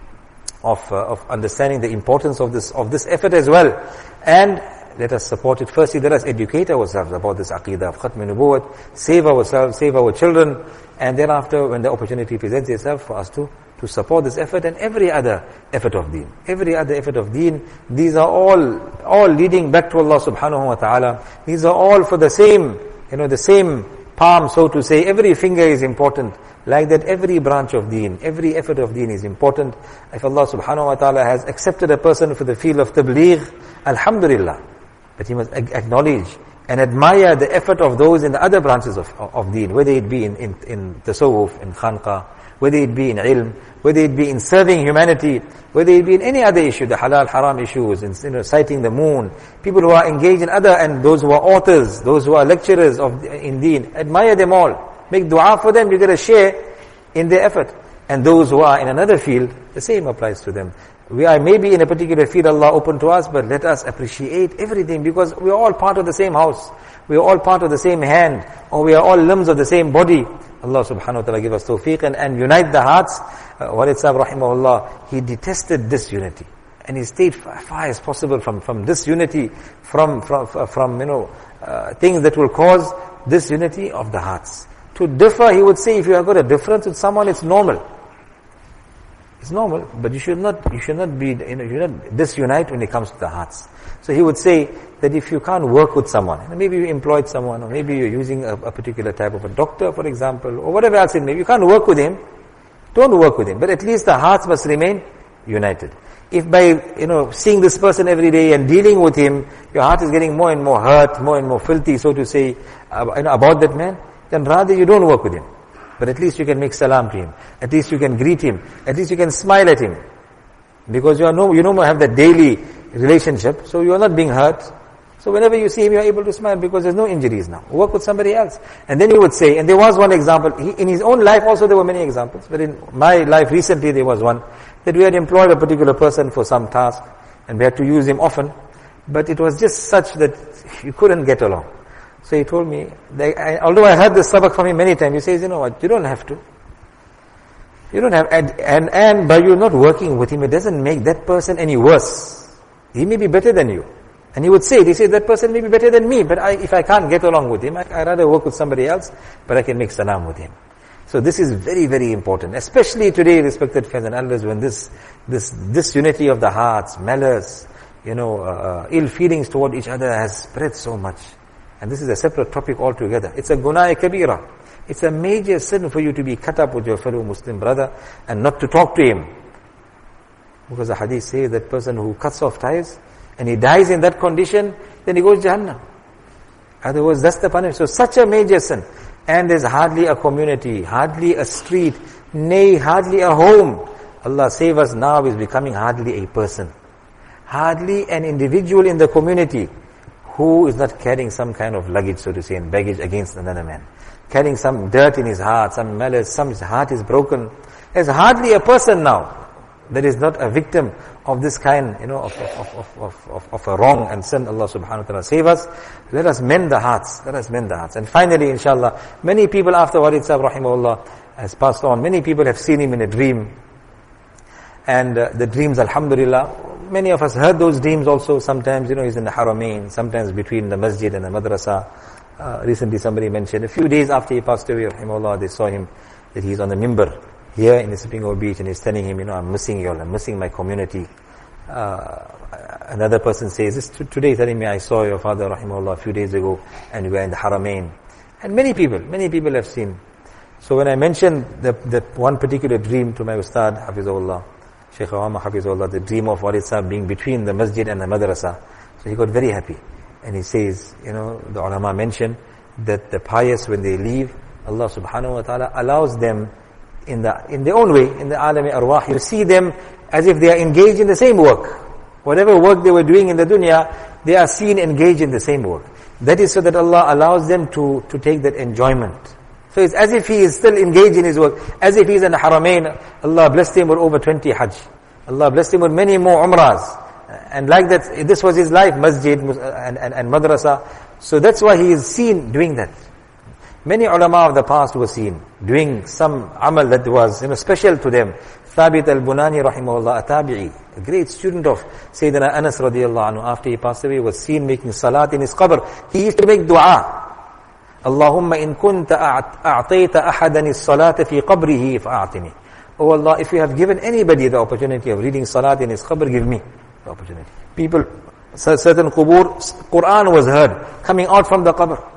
of uh, of understanding the importance of this of this effort as well. And let us support it. Firstly, let us educate ourselves about this aqidah of Khatm Nubuwwat, save ourselves, save our children, and thereafter, when the opportunity presents itself for us to, to support this effort and every other effort of deen. Every other effort of deen, these are all, all leading back to Allah subhanahu wa ta'ala. These are all for the same, you know, the same palm, so to say. Every finger is important. Like that, every branch of deen, every effort of deen is important. If Allah subhanahu wa ta'ala has accepted a person for the field of tabligh, alhamdulillah. But he must acknowledge and admire the effort of those in the other branches of, of, of deen, whether it be in, in, in tasawwuf, in khanqa, whether it be in ilm, whether it be in serving humanity, whether it be in any other issue, the halal haram issues, in, you know, citing the moon, people who are engaged in other, and those who are authors, those who are lecturers of in deen, admire them all. Make dua for them, you get a share in their effort. And those who are in another field, the same applies to them. We are maybe in a particular field Allah opened to us, but let us appreciate everything, because we are all part of the same house. We are all part of the same hand, or we are all limbs of the same body. Allah subhanahu wa ta'ala give us tawfiq and, and unite the hearts. Uh, Walid Sahib rahimahullah, he detested disunity. And he stayed far, far as possible from, from disunity, from, from, from, you know, uh, things that will cause disunity of the hearts. To differ, he would say, if you have got a difference with someone, it's normal. It's normal, but you should not, you should not be, you know, you should not disunite when it comes to the hearts. So he would say that if you can't work with someone, maybe you employed someone, or maybe you're using a, a particular type of a doctor, for example, or whatever else it may be, you can't work with him, don't work with him. But at least the hearts must remain united. If by, you know, seeing this person every day and dealing with him, your heart is getting more and more hurt, more and more filthy, so to say, uh, you know, about that man, then rather you don't work with him. But at least you can make salam to him. At least you can greet him. At least you can smile at him. Because you are no, you no more have that daily relationship, so you are not being hurt. So whenever you see him, you are able to smile because there's no injuries now. Work with somebody else. And then he would say, and there was one example, he, in his own life also there were many examples, but in my life recently there was one, that we had employed a particular person for some task, and we had to use him often, but it was just such that you couldn't get along. So he told me, that I, although I heard this sabak from him many times, he says, you know what, you don't have to. You don't have, and, and, and by you not working with him, it doesn't make that person any worse. He may be better than you. And he would say, he said, that person may be better than me, but I, if I can't get along with him, I, I'd rather work with somebody else, but I can make salam with him. So this is very, very important, especially today, respected friends and elders, when this, this, this unity of the hearts, malice, you know, uh, ill feelings toward each other has spread so much. And this is a separate topic altogether. It's a gunāh kabīra. It's a major sin for you to be cut up with your fellow Muslim brother and not to talk to him. Because the hadith says that person who cuts off ties and he dies in that condition, then he goes to Jahannam. Otherwise, that's the punishment. So such a major sin. And there's hardly a community, hardly a street, nay, hardly a home. Allah save us, now is becoming hardly a person. Hardly an individual in the community who is not carrying some kind of luggage, so to say, and baggage against another man. Carrying some dirt in his heart, some malice, some his heart is broken. There's hardly a person now that is not a victim of this kind, you know, of, of, of, of, of, of a wrong and sin. Allah subhanahu wa ta'ala save us. Let us mend the hearts. Let us mend the hearts. And finally, inshallah, many people after Walid Sahib rahimahullah has passed on, many people have seen him in a dream. And uh, the dreams, alhamdulillah, many of us heard those dreams also. Sometimes, you know, he's in the Haramain, sometimes between the masjid and the madrasa. Uh, recently somebody mentioned, a few days after he passed away, rahimahullah, they saw him, that he's on the mimbar here in the Sipingo beach, and he's telling him, you know, I'm missing you all, I'm missing my community. Uh, another person says, this today he's telling me, I saw your father, rahimahullah, a few days ago, and we were in the Haramain. And many people, many people have seen. So when I mentioned the, the one particular dream to my Ustad, Hafizahullah, Shaykh Awama Hafizahullah, the dream of Walid Sahib being between the masjid and the madrasa, so he got very happy. And he says, you know, the ulama mention that the pious, when they leave, Allah subhanahu wa ta'ala allows them in the in their own way, in the alami arwah, you see them as if they are engaged in the same work. Whatever work they were doing in the dunya, they are seen engaged in the same work. That is so that Allah allows them to, to take that enjoyment. So it's as if he is still engaged in his work, as if he is in the Haramain. Allah blessed him with over twenty Hajj. Allah blessed him with many more Umrahs. And like that, this was his life, masjid and, and, and madrasa. So that's why he is seen doing that. Many ulama of the past were seen doing some amal that was, you know, special to them. Thabit al-Bunani rahimahullah, a tabi'i, a great student of Sayyidina Anas radiyallahu anhu, after he passed away, was seen making salat in his qabr. He used to make dua. Allahumma in kunta a'tayta ahadan is-salata fi qabrihi fa'atini. Oh Allah, if you have given anybody the opportunity of reading salat in his qabr, give me the opportunity. People, certain qubur, Quran was heard coming out from the qabr.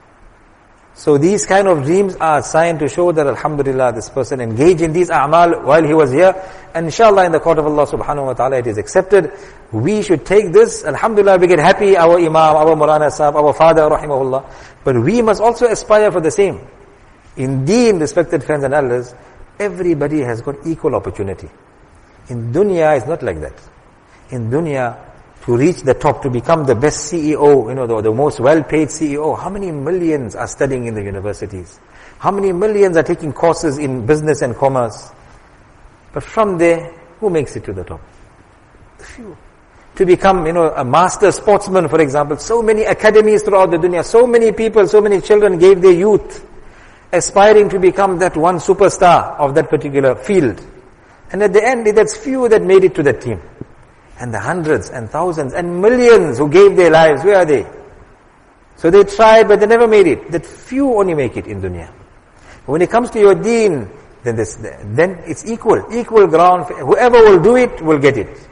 So these kind of dreams are a sign to show that alhamdulillah, this person engaged in these a'mal while he was here. And inshallah in the court of Allah subhanahu wa ta'ala it is accepted. We should take this, alhamdulillah, we get happy, our imam, our Maulana Sahib, our father rahimahullah. But we must also aspire for the same. In deen, respected friends and elders, everybody has got equal opportunity. In dunya, it's not like that. In dunya, to reach the top, to become the best C E O, you know, the, the most well-paid C E O, how many millions are studying in the universities? How many millions are taking courses in business and commerce? But from there, who makes it to the top? Few. To become, you know, a master sportsman, for example, so many academies throughout the dunya, so many people, so many children gave their youth aspiring to become that one superstar of that particular field. And at the end, that's few that made it to that team. And the hundreds and thousands and millions who gave their lives, where are they? So they tried, but they never made it. That few only make it in dunya. When it comes to your deen, then this, then it's equal, equal ground. Whoever will do it, will get it.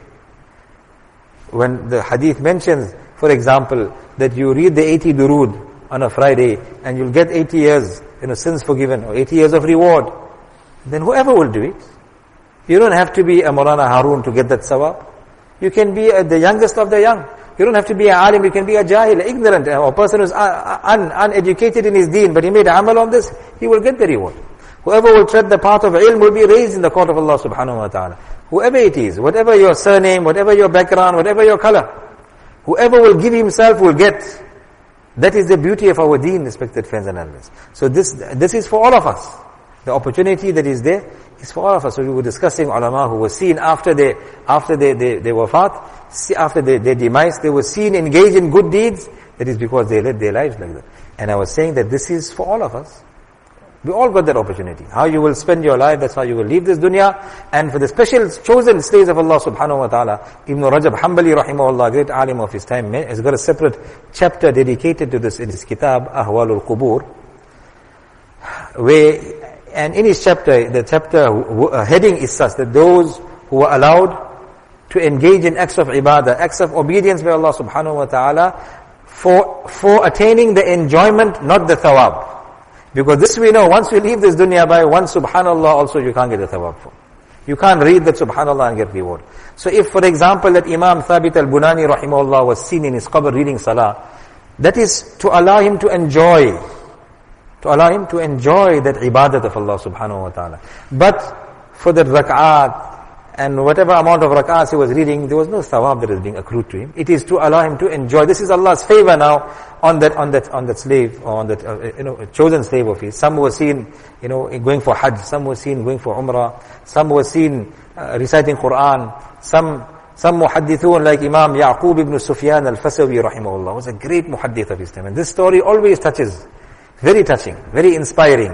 When the hadith mentions, for example, that you read the eighty durood on a Friday, and you'll get eighty years, you know, sins forgiven, or eighty years of reward, then whoever will do it. You don't have to be a Maulana Harun to get that sawab. You can be uh, the youngest of the young. You don't have to be a alim, you can be a jahil, ignorant, or a person who's un, un, uneducated in his deen, but he made amal on this, he will get the reward. Whoever will tread the path of ilm will be raised in the court of Allah subhanahu wa ta'ala. Whoever it is, whatever your surname, whatever your background, whatever your color, whoever will give himself will get. That is the beauty of our deen, respected friends and elders. So this, this is for all of us. The opportunity that is there is for all of us. So we were discussing ulama who were seen after they, after they, they, they were wafat, after their, their demise, they were seen engaged in good deeds. That is because they led their lives like that. And I was saying that this is for all of us. We all got that opportunity. How you will spend your life, that's how you will leave this dunya. And for the special chosen slaves of Allah subhanahu wa ta'ala, Ibn Rajab Hanbali rahimahullah, great alim of his time, has got a separate chapter dedicated to this in his kitab, Ahwalul Qubur, where, and in his chapter, the chapter uh, heading is such that those who are allowed to engage in acts of ibadah, acts of obedience by Allah subhanahu wa ta'ala, for, for attaining the enjoyment, not the thawab. Because this we know, once we leave this dunya by one subhanallah also you can't get the thawab for. You can't read that subhanallah and get reward. So if, for example, that Imam Thabit al-Bunani rahimahullah was seen in his qabr reading salah, that is to allow him to enjoy, to allow him to enjoy that ibadat of Allah subhanahu wa ta'ala. But for that rak'at, and whatever amount of rak'ahs he was reading, there was no thawab that is being accrued to him. It is to allow him to enjoy. This is Allah's favor now on that, on that, on that slave, or on that, uh, you know, chosen slave of his. Some were seen, you know, going for Hajj. Some were seen going for Umrah. Some were seen uh, reciting Quran. Some, some muhaddithun like Imam Yaqub ibn Sufyan al-Fasawi rahimahullah was a great muhaddith of his time. And this story always touches, very touching, very inspiring.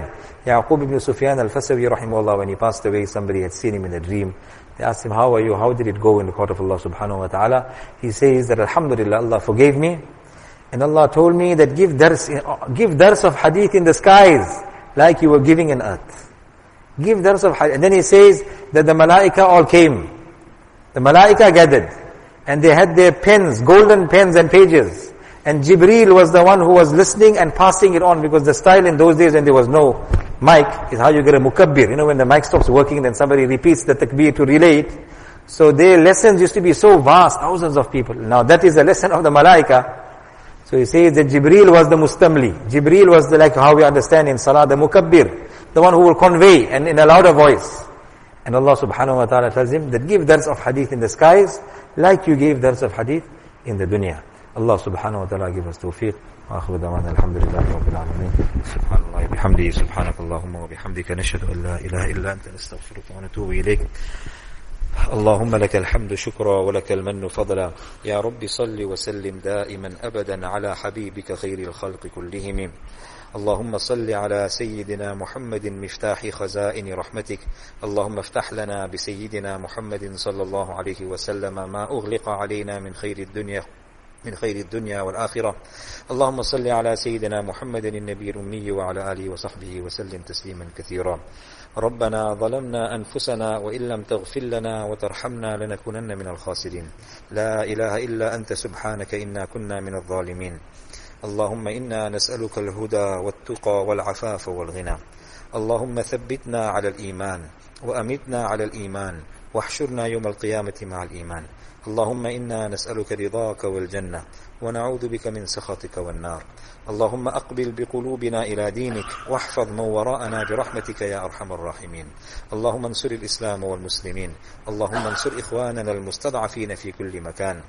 Yaqub ibn Sufyan al-Fasawi rahimahullah, when he passed away, somebody had seen him in a dream. They asked him, how are you? How did it go in the court of Allah subhanahu wa ta'ala? He says that Alhamdulillah, Allah forgave me. And Allah told me that give dars, give dars of hadith in the skies, like you were giving in earth. Give dars of hadith. And then he says that the malaika all came. The malaika gathered. And they had their pens, golden pens and pages. And Jibreel was the one who was listening and passing it on, because the style in those days when there was no mic is how you get a mukabbir. You know, when the mic stops working, then somebody repeats the takbir to relay it. So their lessons used to be so vast, thousands of people. Now that is a lesson of the malaika. So he says that Jibreel was the mustamli. Jibreel was the, like how we understand in salah, the mukabbir, the one who will convey and in a louder voice. And Allah subhanahu wa ta'ala tells him that give dars of hadith in the skies, like you gave dars of hadith in the dunya. Allah subhanahu wa ta'ala give us tawfiq. وآخر دعوانا الحمد لله رب العالمين. سبحان الله وبحمده سبحانك اللهم وبحمدك نشهد أن لا إله إلا أنت نستغفرك ونتوب إليك. اللهم لك الحمد شكرا ولك المن فضلا. يا رب صل وسلم دائما أبدا على حبيبك خير الخلق كلهم. اللهم صل على سيدنا محمد مفتاح خزائن رحمتك. اللهم افتح لنا بسيدنا محمد صلى الله عليه وسلم ما أغلق علينا من خير الدنيا من خير الدنيا والآخرة. اللهم صل على سيدنا محمد النبي الأمي وعلى آله وصحبه وسلم تسليما كثيرا. ربنا ظلمنا أنفسنا وإن لم تغفر لنا وترحمنا لنكونن من الخاسرين. لا إله إلا أنت سبحانك إنا كنا من الظالمين. اللهم إنا نسألك الهدى والتقى والعفاف والغنى. اللهم ثبتنا على الإيمان وأمتنا على الإيمان واحشرنا يوم القيامة مع الإيمان. اللهم إنا نسألك رضاك والجنة ونعوذ بك من سخطك والنار. اللهم أقبل بقلوبنا إلى دينك واحفظ من وراءنا برحمتك يا أرحم الراحمين. اللهم انصر الإسلام والمسلمين. اللهم انصر إخواننا المستضعفين في كل مكان.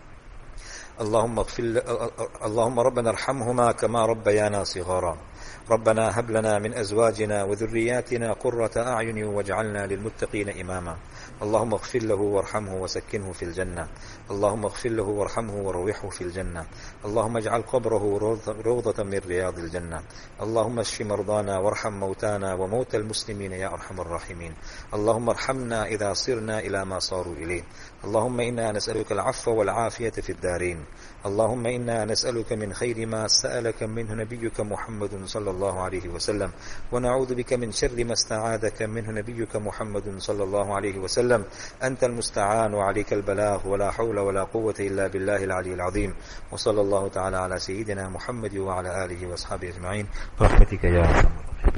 اللهم اغفر اللهم ربنا ارحمهما كما ربيانا صغارا. ربنا هب لنا من أزواجنا وذرياتنا قرة أعين واجعلنا للمتقين إماما. اللهم اغفر له وارحمه وسكنه في الجنة. اللهم اغفر له وارحمه وروحه في الجنة. اللهم اجعل قبره روضة من رياض الجنة. اللهم اشف مرضانا وارحم موتانا وموتى المسلمين يا أرحم الراحمين. اللهم ارحمنا إذا صرنا إلى ما صاروا إليه. اللهم إنا نسألك العفو والعافية في الدارين. اللهم إنا نسألك من خير ما سألك منه نبيك محمد صلى الله عليه وسلم ونعوذ بك من شر ما استعاذك منه نبيك محمد صلى الله عليه وسلم. أنت المستعان وعليك البلاغ ولا حول ولا قوة إلا بالله العلي العظيم. وصلى الله تعالى على سيدنا محمد وعلى آله وأصحابه أجمعين برحمتك يا أرحم الراحمين.